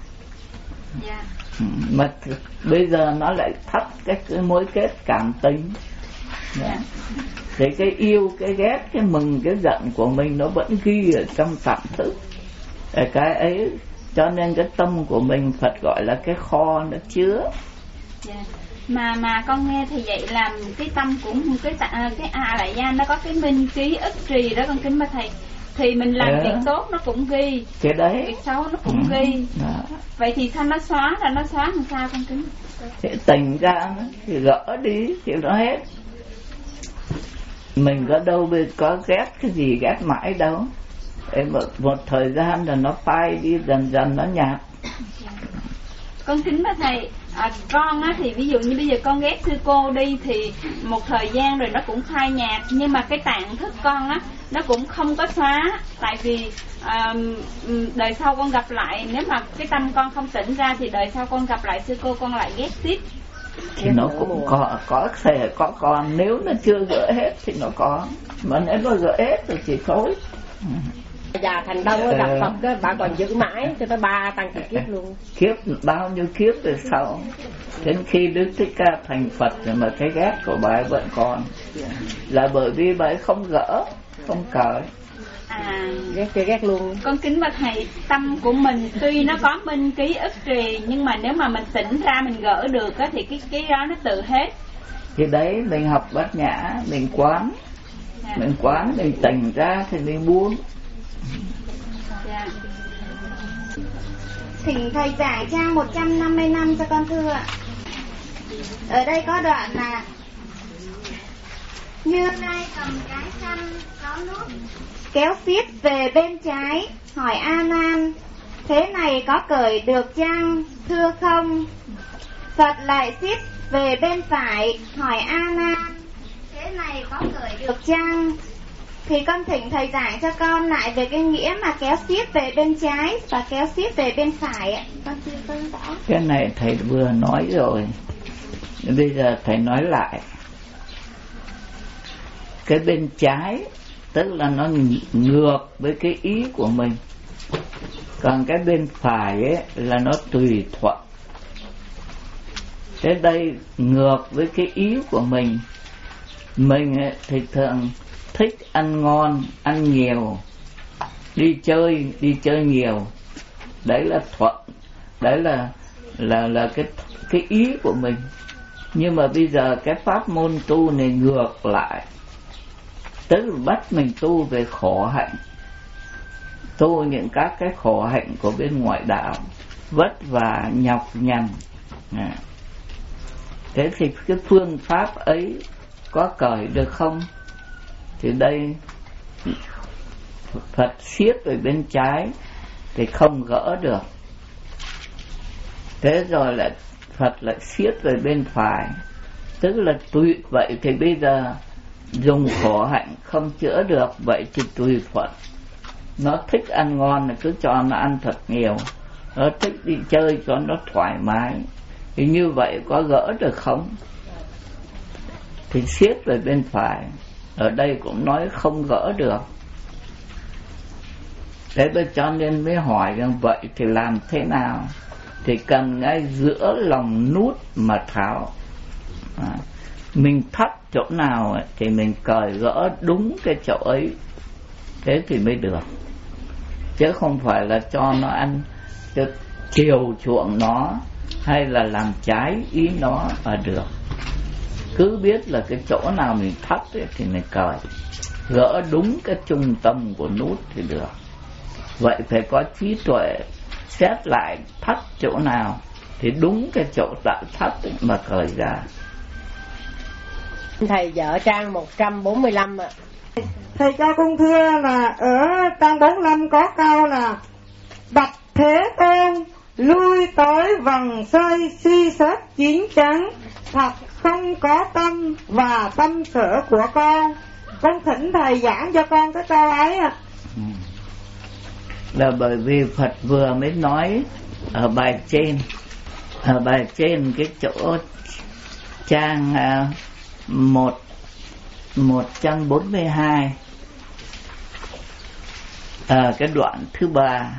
Dạ. Mà bây giờ nó lại thắt cái, cái mối kết cảm tình. Dạ. Thì cái yêu, cái ghét, cái mừng, cái giận của mình nó vẫn ghi ở trong tạng thức. Cái ấy, cho nên cái tâm của mình Phật gọi là cái kho nó chứa. Dạ. Mà mà con nghe thầy dạy làm cái tâm của cái tạ, cái A Lại Gia nó có cái minh ký ức trì đó, con kính bạch thầy. Thì mình làm à. việc tốt nó cũng ghi, cái đấy việc xấu nó cũng ừ. ghi. Đó. Vậy thì sao nó xóa là nó xóa làm sao con kính? Thì tình ra thì gỡ đi thì nó hết. Mình có đâu có ghét cái gì ghét mãi đâu. Một, một thời gian là nó phai đi, dần dần nó nhạt. Con kính bạch thầy, à, con á thì ví dụ như bây giờ con ghét sư cô đi thì một thời gian rồi nó cũng phai nhạt, nhưng mà cái tạng thức con á nó cũng không có xóa, tại vì à, đời sau con gặp lại, nếu mà cái tâm con không tỉnh ra thì đời sau con gặp lại sư cô con lại ghét tiếp. Thì nó cũng có có thể có còn, nếu nó chưa gỡ hết thì nó có, mà nếu nó gỡ hết thì chỉ thôi. Già thành đông gặp ờ... Phật đó, bà còn giữ mãi cho tới ba tăng kỳ kiếp luôn. Kiếp bao nhiêu kiếp rồi sau, đến khi Đức Thích Ca thành Phật rồi mà cái ghét của bà ấy vẫn còn, là bởi vì bà ấy không gỡ, không cởi. À, ghét chơi ghét luôn. Con kính bạch thầy, tâm của mình tuy nó có minh ký ức trì, nhưng mà nếu mà mình tỉnh ra mình gỡ được á thì cái cái đó nó tự hết. Thì đấy mình học Bát Nhã, mình quán, à. mình quán mình tỉnh ra thì mình buông. thỉnh thầy giảng trang một trăm năm mươi năm cho con thưa ạ. Ở đây có đoạn là: Như Lai cầm cái khăn có nút kéo xiết về bên trái, hỏi A Nan: Thế này có cởi được chăng, thưa không? Phật lại xiết về bên phải, hỏi A Nan: Thế này có cởi được chăng? Thì con thỉnh thầy giảng cho con lại về cái nghĩa mà kéo xiết về bên trái và kéo xiết về bên phải ạ. Con chưa phân rõ. Cái này thầy vừa nói rồi, bây giờ thầy nói lại. Cái bên trái tức là nó ngược với cái ý của mình, còn cái bên phải ấy là nó tùy thuận. Thế đây ngược với cái ý của mình. Mình ấy, thì thường thích ăn ngon, ăn nhiều, đi chơi, đi chơi nhiều. Đấy là thuận, đấy là là là cái cái ý của mình. Nhưng mà bây giờ cái pháp môn tu này ngược lại, tức là bắt mình tu về khổ hạnh, tu những các cái khổ hạnh của bên ngoại đạo, vất vả nhọc nhằn. À. Thế thì cái phương pháp ấy có cởi được không? Thì đây Phật siết về bên trái thì không gỡ được. Thế rồi lại Phật lại siết về bên phải, tức là tùy. Vậy thì bây giờ dùng khổ hạnh không chữa được, vậy thì tùy thuận. Nó thích ăn ngon thì cứ cho nó ăn thật nhiều, nó thích đi chơi cho nó thoải mái. Thì như vậy có gỡ được không? Thì siết về bên phải, ở đây cũng nói không gỡ được. Thế bây cho nên mới hỏi rằng vậy thì làm thế nào? Thì cần ngay giữa lòng nút mà tháo. À, mình thắt chỗ nào thì mình cởi gỡ đúng cái chỗ ấy, thế thì mới được. Chứ không phải là cho nó ăn, chiều chuộng nó, hay là làm trái ý nó mà được. Cứ biết là cái chỗ nào mình thắt ấy, thì mình cởi gỡ đúng cái trung tâm của nút thì được. Vậy phải có trí tuệ xét lại thắt chỗ nào thì đúng cái chỗ đã thắt mà cởi ra. Thầy dở trang một trăm bốn mươi lăm ạ. Thầy cho con thưa là ở trang bốn mươi lăm có câu là: Bạch Thế Tôn lui tới vòng xoay suy xét chín chắn, thật không có tâm và tâm sở của con. Con thỉnh thầy giảng cho con cái câu ấy ạ. Ừ. Là bởi vì Phật vừa mới nói ở bài trên, ở bài trên cái chỗ trang uh, một một trăm bốn mươi hai, à, cái đoạn thứ ba: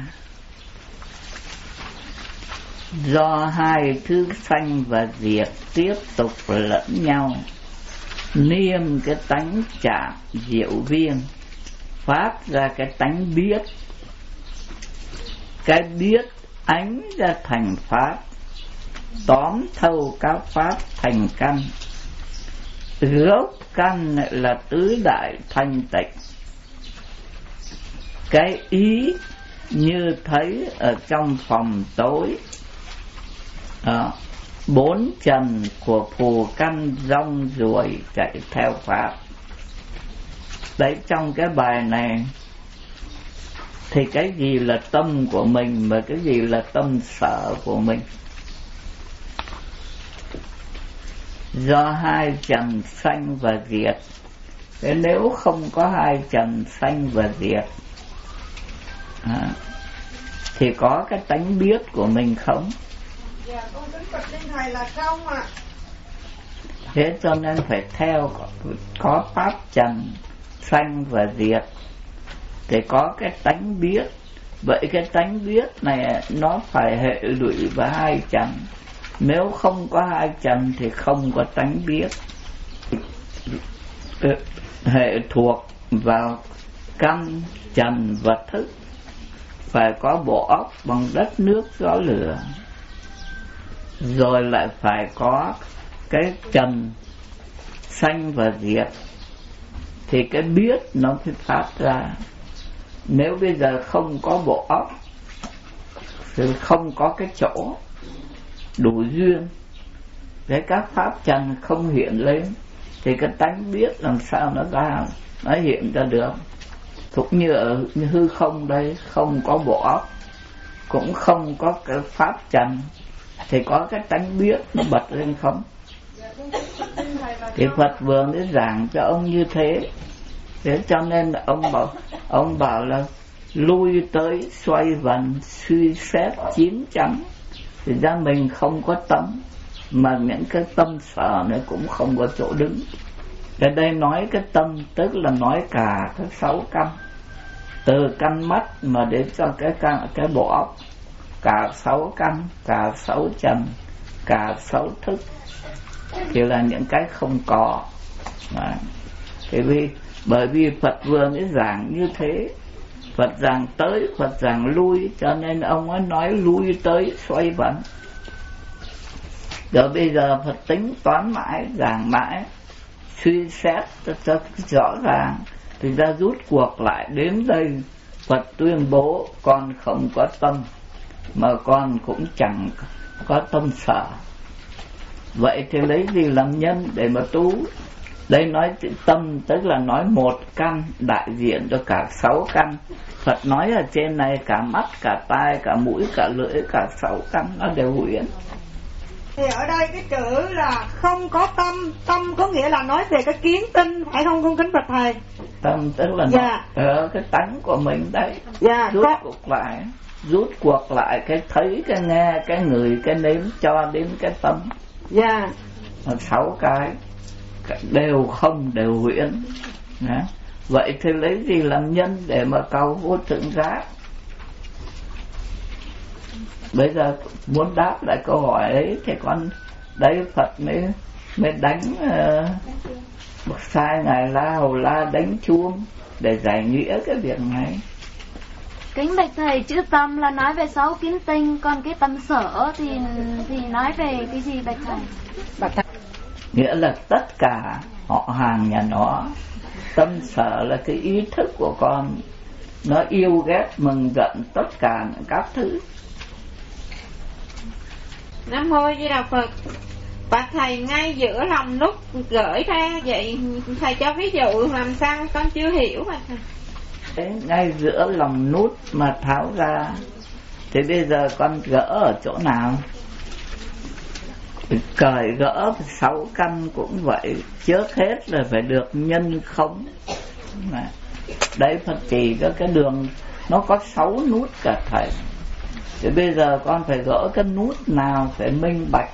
Do hai thứ sanh và diệt tiếp tục lẫn nhau, niêm cái tánh chạm diệu viên, phát ra cái tánh biết, cái biết ánh ra thành pháp, tóm thâu các pháp thành căn. Gốc căn là tứ đại thanh tịnh. Cái ý như thấy ở trong phòng tối, à, bốn trần của phù căn rong ruổi chạy theo pháp. Đấy, trong cái bài này thì cái gì là tâm của mình và cái gì là tâm sở của mình? Do hai trần sanh và diệt. Thế nếu không có hai trần sanh và diệt, à, thì có cái tánh biết của mình không? Dạ, con kính bạch lên thầy là không ạ. Thế cho nên phải theo có pháp trần sanh và diệt thì có cái tánh biết. Vậy cái tánh biết này nó phải hệ lụy với hai trần. Nếu không có hai trần thì không có tánh biết. Hệ thuộc vào căn, trần và thức. Phải có bộ óc bằng đất nước gió lửa, rồi lại phải có cái trần sanh và diệt thì cái biết nó phải phát ra. Nếu bây giờ không có bộ óc, sự không có cái chỗ đủ duyên để các pháp trần không hiện lên, thì cái tánh biết làm sao nó ra nó hiện ra được. Cũng như ở hư không đây, không có bộ óc, cũng không có cái pháp trần, thì có cái tánh biết nó bật lên không. Thì Phật vừa mới giảng cho ông như thế. Thế cho nên ông bảo ông bảo là lui tới xoay vần suy xét chín chắn, thì ra mình không có tâm, mà những cái tâm sở này cũng không có chỗ đứng. Ở đây nói cái tâm tức là nói cả cái sáu căn, từ căn mắt mà đến cho cái căn, cái bộ óc, cả sáu căn, cả sáu trần, cả sáu thức, thì là những cái không có. Đấy. Thì vì bởi vì Phật vừa mới giảng như thế, Phật giảng tới, Phật giảng lui, cho nên ông ấy nói lui tới xoay vần. Rồi bây giờ Phật tính toán mãi, giảng mãi, suy xét cho, cho rõ ràng, thì ra rút cuộc lại đến đây. Phật tuyên bố con không có tâm, mà con cũng chẳng có tâm sở. Vậy thì lấy gì làm nhân để mà tu? Đây nói tâm tức là nói một căn đại diện cho cả sáu căn. Phật nói ở trên này cả mắt, cả tai, cả mũi, cả lưỡi, cả sáu căn nó đều huyễn. Thì ở đây cái chữ là không có tâm, tâm có nghĩa là nói về cái kiến tinh, phải không con kính Phật thầy? Tâm tức là dạ. Ở cái tánh của mình đấy. Dạ, rút có... cuộc lại, rút cuộc lại cái thấy, cái nghe, cái ngửi, cái nếm cho đến cái tâm. Dạ. Sáu cái đều không, đều huyễn. Đó. Vậy thì lấy gì làm nhân để mà cầu vô thượng giác? Bây giờ muốn đáp lại câu hỏi ấy thì con đấy Phật mới mới đánh uh, sai ngài La Hầu La đánh chuông để giải nghĩa cái việc này. Kính bạch thầy, chữ tâm là nói về sáu kiến tinh, còn cái tâm sở thì thì nói về cái gì bạch thầy? Bạch thầy. Nghĩa là tất cả họ hàng nhà nó. Tâm sở là cái ý thức của con, nó yêu ghét mừng giận tất cả các thứ. Nam mô Di Đà Phật. Bạch thầy, ngay giữa lòng nút gửi ra vậy, thầy cho ví dụ làm sao con chưa hiểu mà thầy. Đấy, ngay giữa lòng nút mà tháo ra, thì bây giờ con gỡ ở chỗ nào? Cởi gỡ sáu căn cũng vậy. Trước hết là phải được nhân không. Đấy Phật chỉ có cái đường, nó có sáu nút cả thầy. Thì bây giờ con phải gỡ cái nút nào phải minh bạch.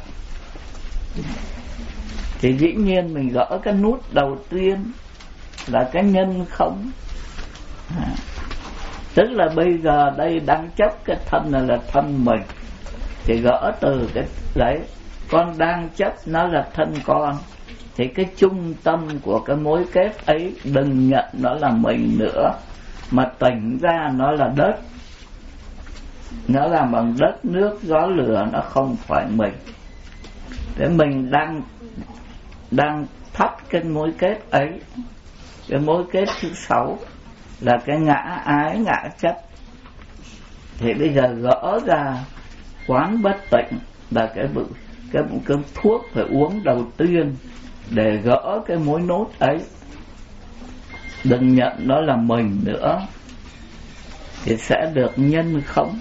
Thì dĩ nhiên mình gỡ cái nút đầu tiên là cái nhân không. À, tức là bây giờ đây đang chấp cái thân này là thân mình, thì gỡ từ cái đấy. Con đang chấp nó là thân con, thì cái trung tâm của cái mối kết ấy đừng nhận nó là mình nữa, mà tỉnh ra nó là đất. Nó làm bằng đất, nước, gió, lửa, nó không phải mình. Thế mình đang đang thắt cái mối kết ấy. Cái mối kết thứ sáu là cái ngã ái, ngã chấp. Thì bây giờ gỡ ra quán bất tịnh là cái bự cái, cái thuốc phải uống đầu tiên để gỡ cái mối nốt ấy. Đừng nhận nó là mình nữa, thì sẽ được nhân không.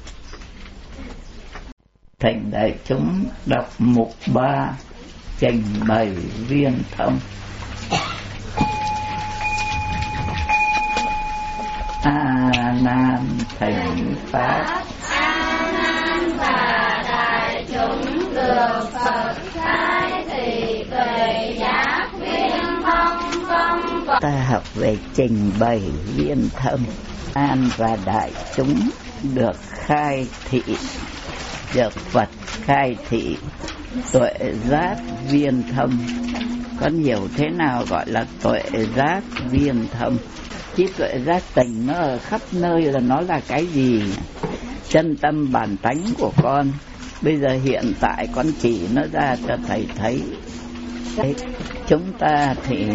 Thỉnh đại chúng đọc mục ba trình bày viên thông. A Nan thỉnh pháp, A Nan và đại chúng được Phật khai thị tuệ giác viên thông không có. Ta học về trình bày viên thông. An và đại chúng được khai thị, được Phật khai thị tuệ giác viên thông. Con hiểu thế nào gọi là tuệ giác viên thông? Trí tuệ giác tỉnh nó ở khắp nơi, là nó là cái gì? Chân tâm bản tánh của con. Bây giờ hiện tại con chỉ nó ra cho thầy thấy. Đấy, chúng ta thì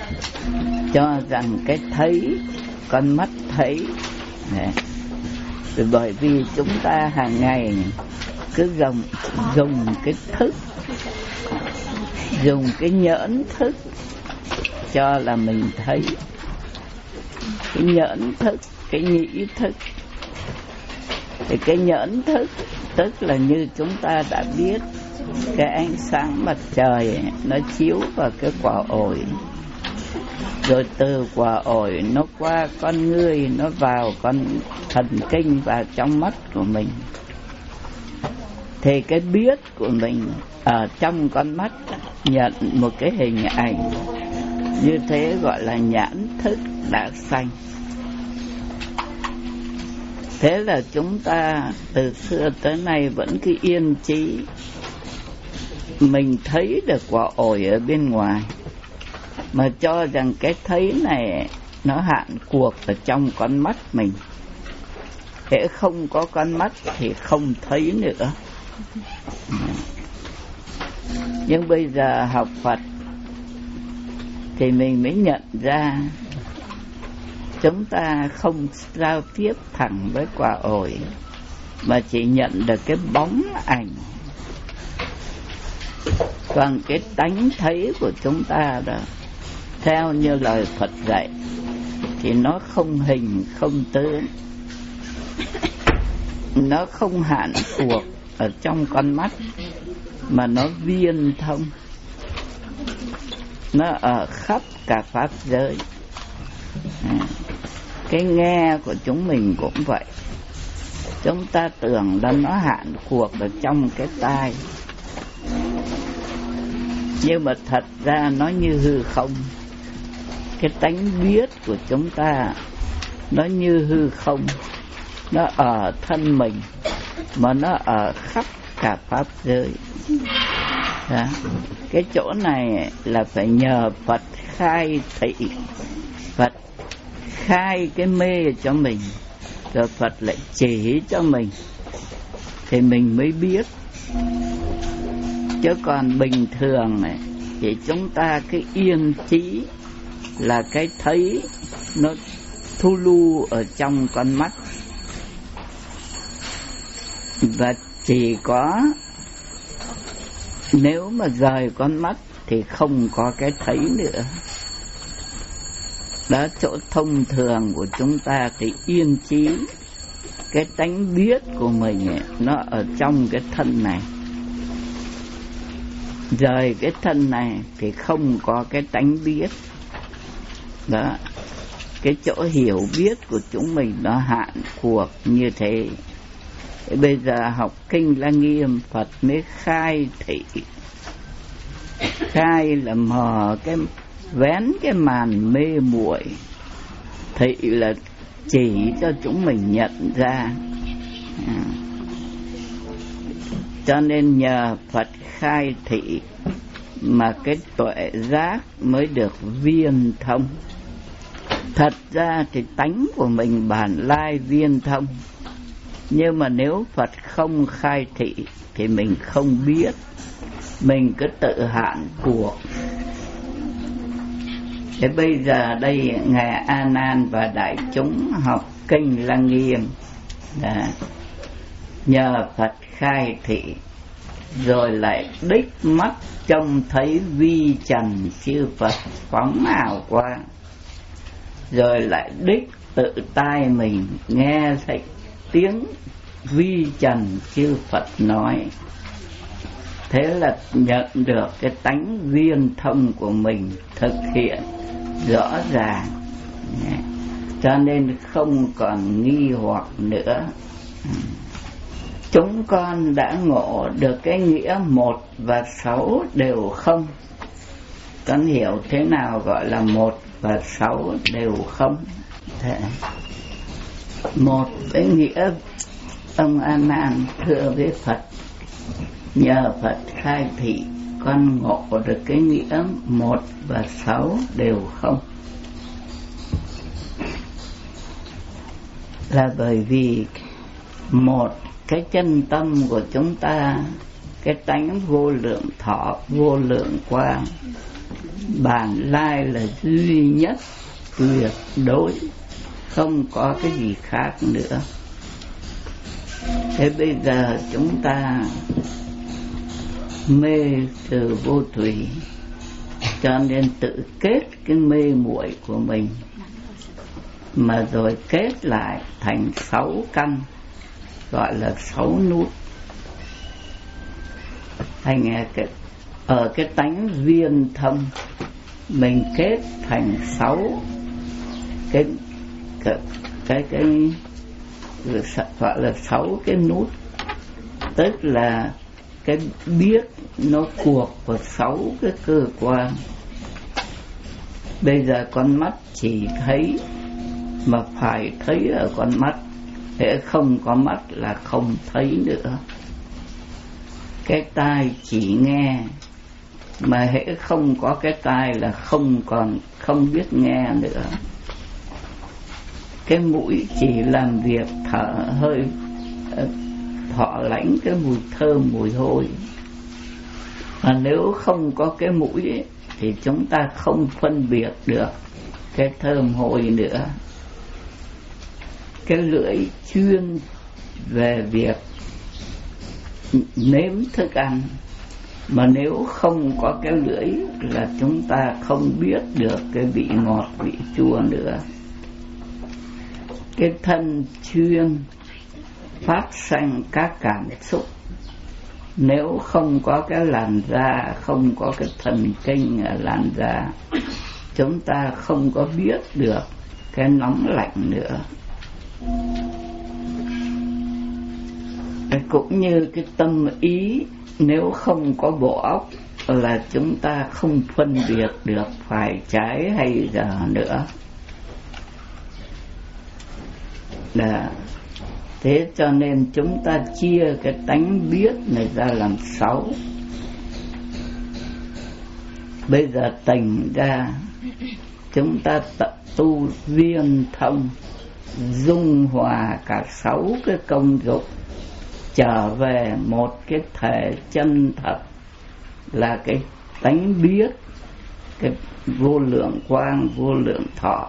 cho rằng cái thấy, con mắt thấy, Bởi vì chúng ta hàng ngày cứ dùng, dùng cái thức, dùng cái nhẫn thức cho là mình thấy. Cái nhẫn thức, cái nhĩ thức. Thì cái nhẫn thức tức là như chúng ta đã biết, cái ánh sáng mặt trời nó chiếu vào cái quả ổi, rồi từ quả ổi nó qua con ngươi, nó vào con thần kinh, vào trong mắt của mình. Thì cái biết của mình ở trong con mắt nhận một cái hình ảnh, như thế gọi là nhãn thức đã sanh. Thế là chúng ta từ xưa tới nay vẫn cứ yên trí, mình thấy được quả ổi ở bên ngoài, mà cho rằng cái thấy này nó hạn cuộc ở trong con mắt mình. Hễ không có con mắt thì không thấy nữa. Nhưng bây giờ học Phật thì mình mới nhận ra chúng ta không giao tiếp thẳng với quả ổi, mà chỉ nhận được cái bóng ảnh. Còn cái tánh thấy của chúng ta đó, theo như lời Phật dạy, thì nó không hình không tướng, nó không hạn cuộc ở trong con mắt, mà nó viên thông, nó ở khắp cả pháp giới. À, cái nghe của chúng mình cũng vậy. Chúng ta tưởng là nó hạn cuộc ở trong cái tai, nhưng mà thật ra nó như hư không. Cái tánh biết của chúng ta nó như hư không, nó ở thân mình, mà nó ở khắp cả pháp giới. Đó. Cái chỗ này là phải nhờ Phật khai thị, Phật khai cái mê cho mình, rồi Phật lại chỉ cho mình, thì mình mới biết. Chứ còn bình thường này thì chúng ta cứ yên trí là cái thấy nó thu lưu ở trong con mắt, và chỉ có nếu mà rời con mắt thì không có cái thấy nữa. Đó, chỗ thông thường của chúng ta thì yên trí, cái tánh biết của mình ấy, nó ở trong cái thân này. Rời cái thân này thì không có cái tánh biết. Đó, cái chỗ hiểu biết của chúng mình nó hạn cuộc như thế. Thế bây giờ học kinh Lăng Nghiêm, Phật mới khai thị. Khai là mờ cái, vén cái màn mê muội. Thị là chỉ cho chúng mình nhận ra. À, cho nên nhờ Phật khai thị mà cái tuệ giác mới được viên thông. Thật ra thì tánh của mình bản lai viên thông, nhưng mà nếu Phật không khai thị thì mình không biết, mình cứ tự hạn cuộc. Thế bây giờ đây Ngài A Nan và đại chúng học kinh Lăng Nghiêm, nhờ Phật khai thị, rồi lại đích mắt trông thấy vi trần chư Phật phóng ảo quang, rồi lại đích tự tai mình nghe thấy tiếng vi trần chư Phật nói. Thế là nhận được cái tánh viên thông của mình thực hiện rõ ràng, cho nên không còn nghi hoặc nữa. Chúng con đã ngộ được cái nghĩa một và sáu đều không. Con hiểu thế nào gọi là một và sáu đều không? Thế. Một với nghĩa ông A Nan thưa với Phật, nhờ Phật khai thị con ngộ được cái nghĩa một và sáu đều không. Là bởi vì một, cái chân tâm của chúng ta, cái tánh vô lượng thọ, vô lượng quang, bản lai là duy nhất, tuyệt đối, không có cái gì khác nữa. Thế bây giờ chúng ta mê từ vô thủy, cho nên tự kết cái mê muội của mình, mà rồi kết lại thành sáu căn, gọi là sáu nút. Thành cái ở cái tánh viên thông mình kết thành sáu cái cái cái, cái gọi là sáu cái nút, tức là cái biết nó cuộc vào sáu cái cơ quan. Bây giờ con mắt chỉ thấy, mà phải thấy ở con mắt, hễ không có mắt là không thấy nữa. Cái tai chỉ nghe, mà hễ không có cái tai là không còn không biết nghe nữa. Cái mũi chỉ làm việc thở hơi, thọ lãnh cái mùi thơm mùi hôi. Mà nếu không có cái mũi ấy, thì chúng ta không phân biệt được cái thơm hôi nữa. Cái lưỡi chuyên về việc nếm thức ăn, mà nếu không có cái lưỡi là chúng ta không biết được cái vị ngọt vị chua nữa. Cái thân chuyên phát sinh các cảm xúc, nếu không có cái làn da, không có cái thần kinh ở làn da, chúng ta không có biết được cái nóng lạnh nữa. Cũng như cái tâm ý, nếu không có bộ óc là chúng ta không phân biệt được phải trái hay dở nữa. Là thế cho nên chúng ta chia cái tánh biết này ra làm sáu. Bây giờ tỉnh ra, chúng ta tập tu viên thông, dung hòa cả sáu cái công dụng, trở về một cái thể chân thật, là cái tánh biết, cái vô lượng quang vô lượng thọ.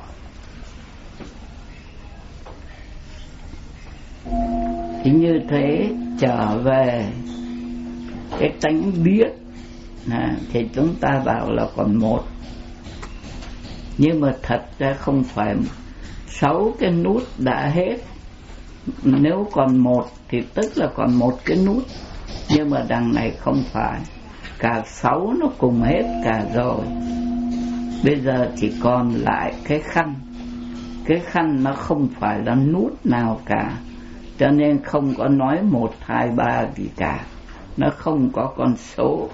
Thì như thế trở về cái tánh biết à, thì chúng ta bảo là còn một, nhưng mà thật ra không phải. Sáu cái nút đã hết, nếu còn một thì tức là còn một cái nút, nhưng mà đằng này không phải, cả sáu nó cùng hết cả rồi. Bây giờ chỉ còn lại cái khăn. Cái khăn nó không phải là nút nào cả, cho nên không có nói một hai ba gì cả, nó không có con số.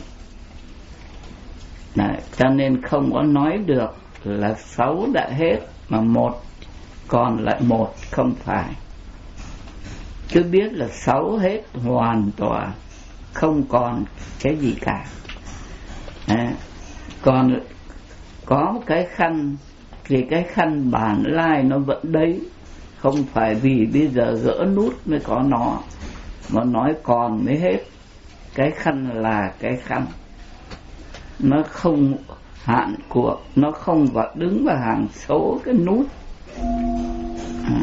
Đấy, cho nên không có nói được là sáu đã hết mà một còn lại một, không phải. Cứ biết là sáu hết hoàn toàn, không còn cái gì cả. À, còn có một cái khăn thì cái khăn bản lai nó vẫn đấy, không phải vì bây giờ gỡ nút mới có nó, mà nói còn mới hết. Cái khăn là cái khăn, nó không hạn cuộc, nó không vào đứng vào hàng số cái nút. À.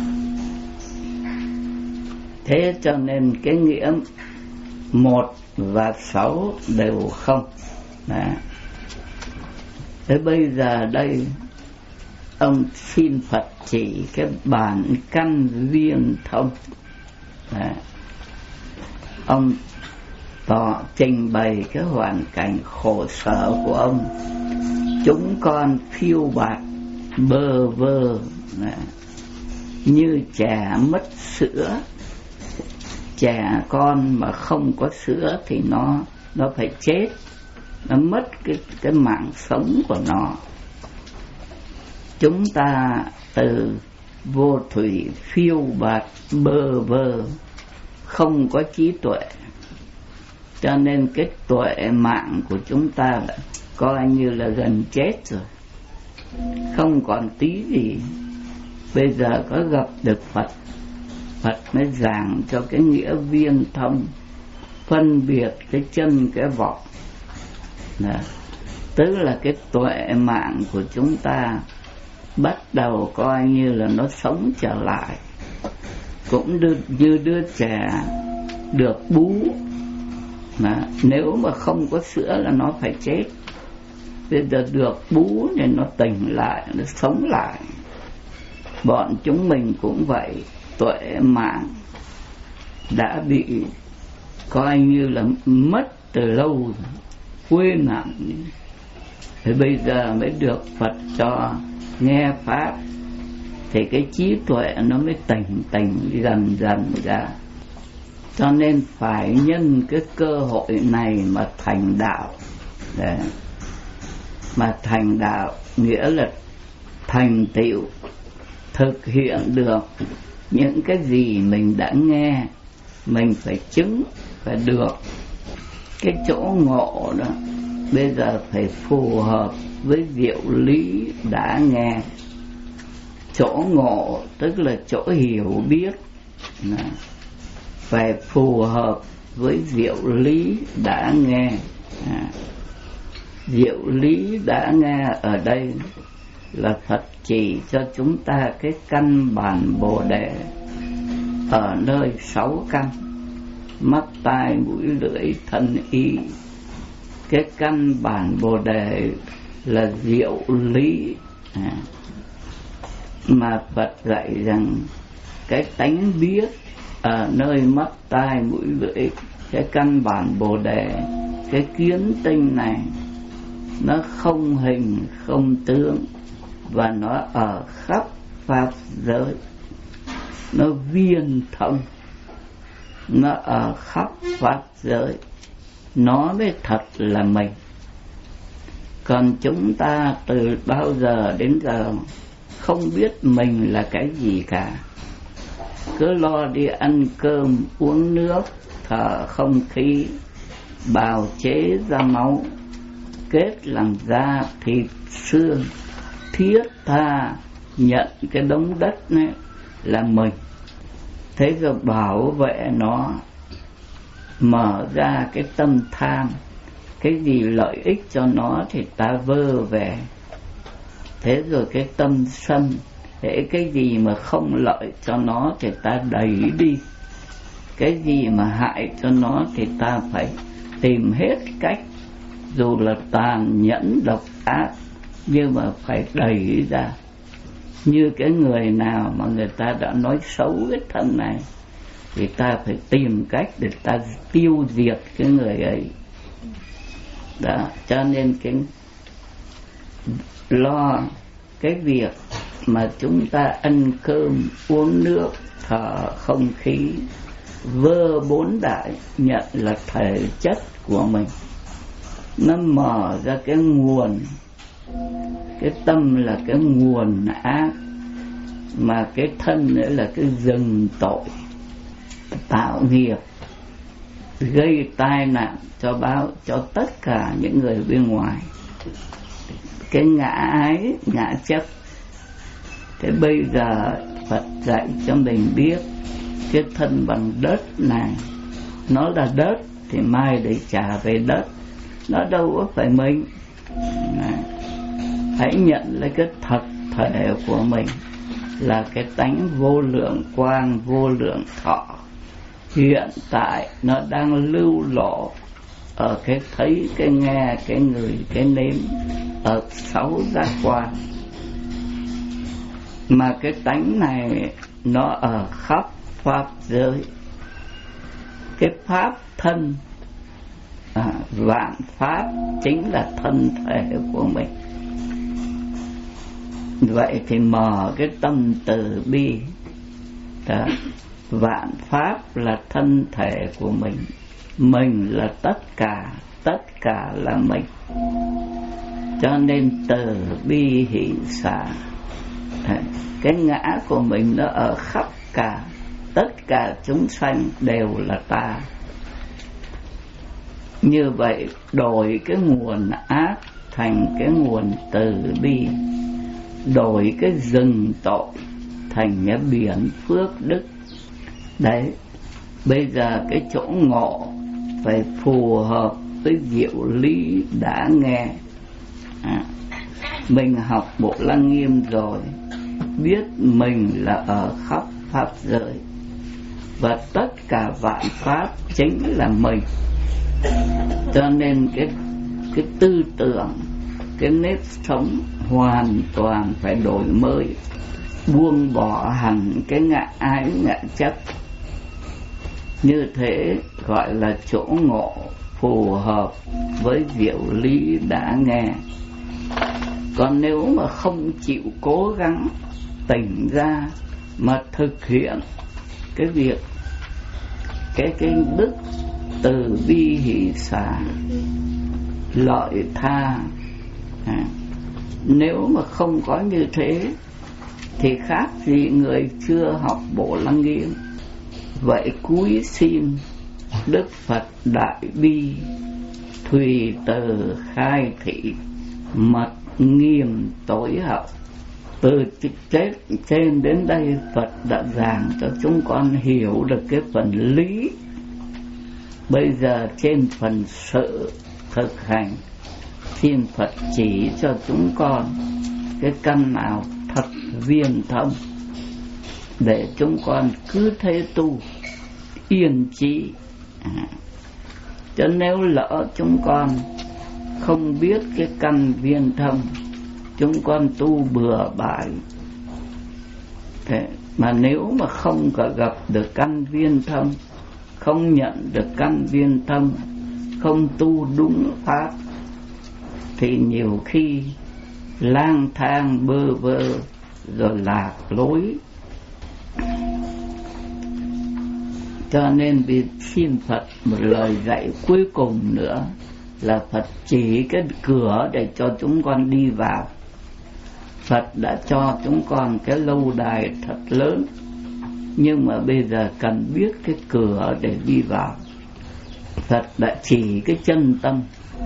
Thế cho nên cái nghĩa một và sáu đều không. Đó. Thế bây giờ đây ông xin Phật chỉ cái bản căn viên thông. Đó. Ông tỏ trình bày cái hoàn cảnh khổ sở của ông. Chúng con phiêu bạt bơ vơ, đó, như trẻ mất sữa. Trẻ con mà không có sữa thì nó nó phải chết, nó mất cái cái mạng sống của nó. Chúng ta từ vô thủy phiêu bạt bơ vơ, không có trí tuệ, cho nên cái tuệ mạng của chúng ta là coi như là gần chết rồi, không còn tí gì. Bây giờ có gặp được Phật, Phật mới giảng cho cái nghĩa viên thông, phân biệt cái chân cái vọng. Đó. Tức là cái tuệ mạng của chúng ta bắt đầu coi như là nó sống trở lại. cũng đưa, như đứa trẻ được bú mà nếu mà không có sữa là nó phải chết. Bây giờ được bú nên nó tỉnh lại, nó sống lại. Bọn chúng mình cũng vậy, tuệ mạng đã bị coi như là mất từ lâu, quên hẳn. Thì bây giờ mới được Phật cho nghe pháp, thì cái trí tuệ nó mới tỉnh tỉnh dần dần ra. Cho nên phải nhân cái cơ hội này mà thành đạo. Để mà thành đạo nghĩa là thành tựu, thực hiện được những cái gì mình đã nghe. Mình phải chứng, phải được cái chỗ ngộ đó. Bây giờ phải phù hợp với diệu lý đã nghe. Chỗ ngộ tức là chỗ hiểu biết, phải phù hợp với diệu lý đã nghe. Diệu lý đã nghe ở đây là Phật chỉ cho chúng ta cái căn bản Bồ Đề ở nơi sáu căn: mắt, tai, mũi, lưỡi, thân, ý. Cái căn bản Bồ Đề là diệu lý, à, mà Phật dạy rằng cái tánh biết ở nơi mắt, tai, mũi, lưỡi, cái căn bản Bồ Đề, cái kiến tinh này nó không hình không tướng, và nó ở khắp pháp giới, nó viên thông, nó ở khắp pháp giới, nó mới thật là mình. Còn chúng ta từ bao giờ đến giờ không biết mình là cái gì cả, cứ lo đi ăn cơm, uống nước, thở không khí, bào chế ra máu, kết làm da, thịt, xương, thiết tha nhận cái đống đất này là mình. Thế rồi bảo vệ nó, mở ra cái tâm tham, cái gì lợi ích cho nó thì ta vơ về. Thế rồi cái tâm sân, thế cái gì mà không lợi cho nó thì ta đẩy đi. Cái gì mà hại cho nó thì ta phải tìm hết cách, dù là tàn nhẫn độc ác, nhưng mà phải đẩy ra. Như cái người nào mà người ta đã nói xấu cái thân này thì ta phải tìm cách để ta tiêu diệt cái người ấy. Đó, cho nên cái lo cái việc mà chúng ta ăn cơm, uống nước, thở không khí, vơ bốn đại nhận là thể chất của mình, nó mở ra cái nguồn. Cái tâm là cái nguồn ác, mà cái thân nữa là cái rừng tội, tạo nghiệp, gây tai nạn cho báo cho tất cả những người bên ngoài. Cái ngã ái, ngã chấp. Thế bây giờ Phật dạy cho mình biết cái thân bằng đất này, nó là đất thì mai để trả về đất, nó đâu có phải mình. Hãy nhận lấy cái thật thể của mình là cái tánh vô lượng quang, vô lượng thọ. Hiện tại nó đang lưu lộ ở cái thấy, cái nghe, cái ngửi, cái nếm, ở sáu giác quan. Mà cái tánh này nó ở khắp pháp giới. Cái pháp thân, à, vạn pháp chính là thân thể của mình. Vậy thì mở cái tâm từ bi. Đó. Vạn pháp là thân thể của mình, mình là tất cả, tất cả là mình. Cho nên từ bi hỷ xả. Cái ngã của mình nó ở khắp cả, tất cả chúng sanh đều là ta. Như vậy đổi cái nguồn ác thành cái nguồn từ bi, đổi cái rừng tội thành cái biển phước đức. Đấy, bây giờ cái chỗ ngộ phải phù hợp với diệu lý đã nghe. À, mình học Bộ Lăng Nghiêm rồi, biết mình là ở khắp pháp giới, và tất cả vạn pháp chính là mình. Cho nên cái cái tư tưởng, cái nếp sống hoàn toàn phải đổi mới, buông bỏ hẳn cái ngã ái ngã chấp. Như thế gọi là chỗ ngộ phù hợp với diệu lý đã nghe. Còn nếu mà không chịu cố gắng tỉnh ra mà thực hiện cái việc cái cái đức từ bi hỷ xả lợi tha, à, nếu mà không có như thế thì khác gì người chưa học Bộ Lăng Nghiêm. Vậy cúi xin Đức Phật Đại Bi Thùy Từ khai thị mật nghiêm tối hậu. Từ chết trên đến đây Phật đã giảng cho chúng con hiểu được cái phần lý. Bây giờ trên phần sự thực hành, xin Phật chỉ cho chúng con cái căn nào thật viên thông để chúng con cứ thế tu yên trí. À, cho nếu lỡ chúng con không biết cái căn viên thông, chúng con tu bừa bãi. Thế mà nếu mà không có gặp được căn viên thông, không nhận được căn viên thông, không tu đúng pháp, thì nhiều khi lang thang bơ vơ rồi lạc lối. Cho nên vì xin Phật một lời dạy cuối cùng nữa là Phật chỉ cái cửa để cho chúng con đi vào. Phật đã cho chúng con cái lâu đài thật lớn, nhưng mà bây giờ cần biết cái cửa để đi vào. Phật đã chỉ cái chân tâm,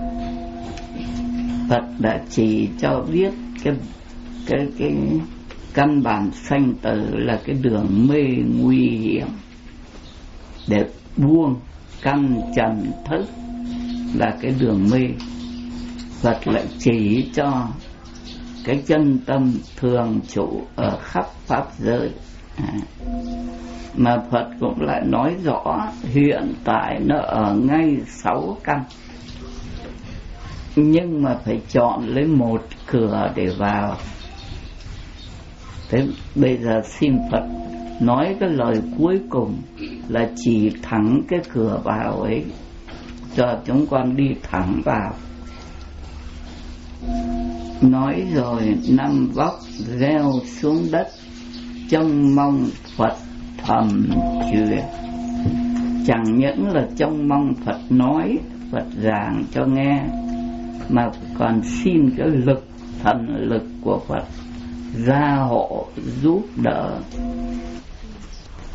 Phật đã chỉ cho biết cái cái cái căn bản sanh tử là cái đường mê nguy hiểm, để buông căn trần thức là cái đường mê. Phật lại chỉ cho cái chân tâm thường trụ ở khắp pháp giới. À, mà Phật cũng lại nói rõ hiện tại nó ở ngay sáu căn, nhưng mà phải chọn lấy một cửa để vào. Thế bây giờ xin Phật nói cái lời cuối cùng là chỉ thẳng cái cửa vào ấy, cho chúng con đi thẳng vào. Nói rồi năm vóc gieo xuống đất, trông mong Phật thầm truyền. Chẳng những là trông mong Phật nói, Phật giảng cho nghe, mà còn xin cái lực, thần lực của Phật gia hộ giúp đỡ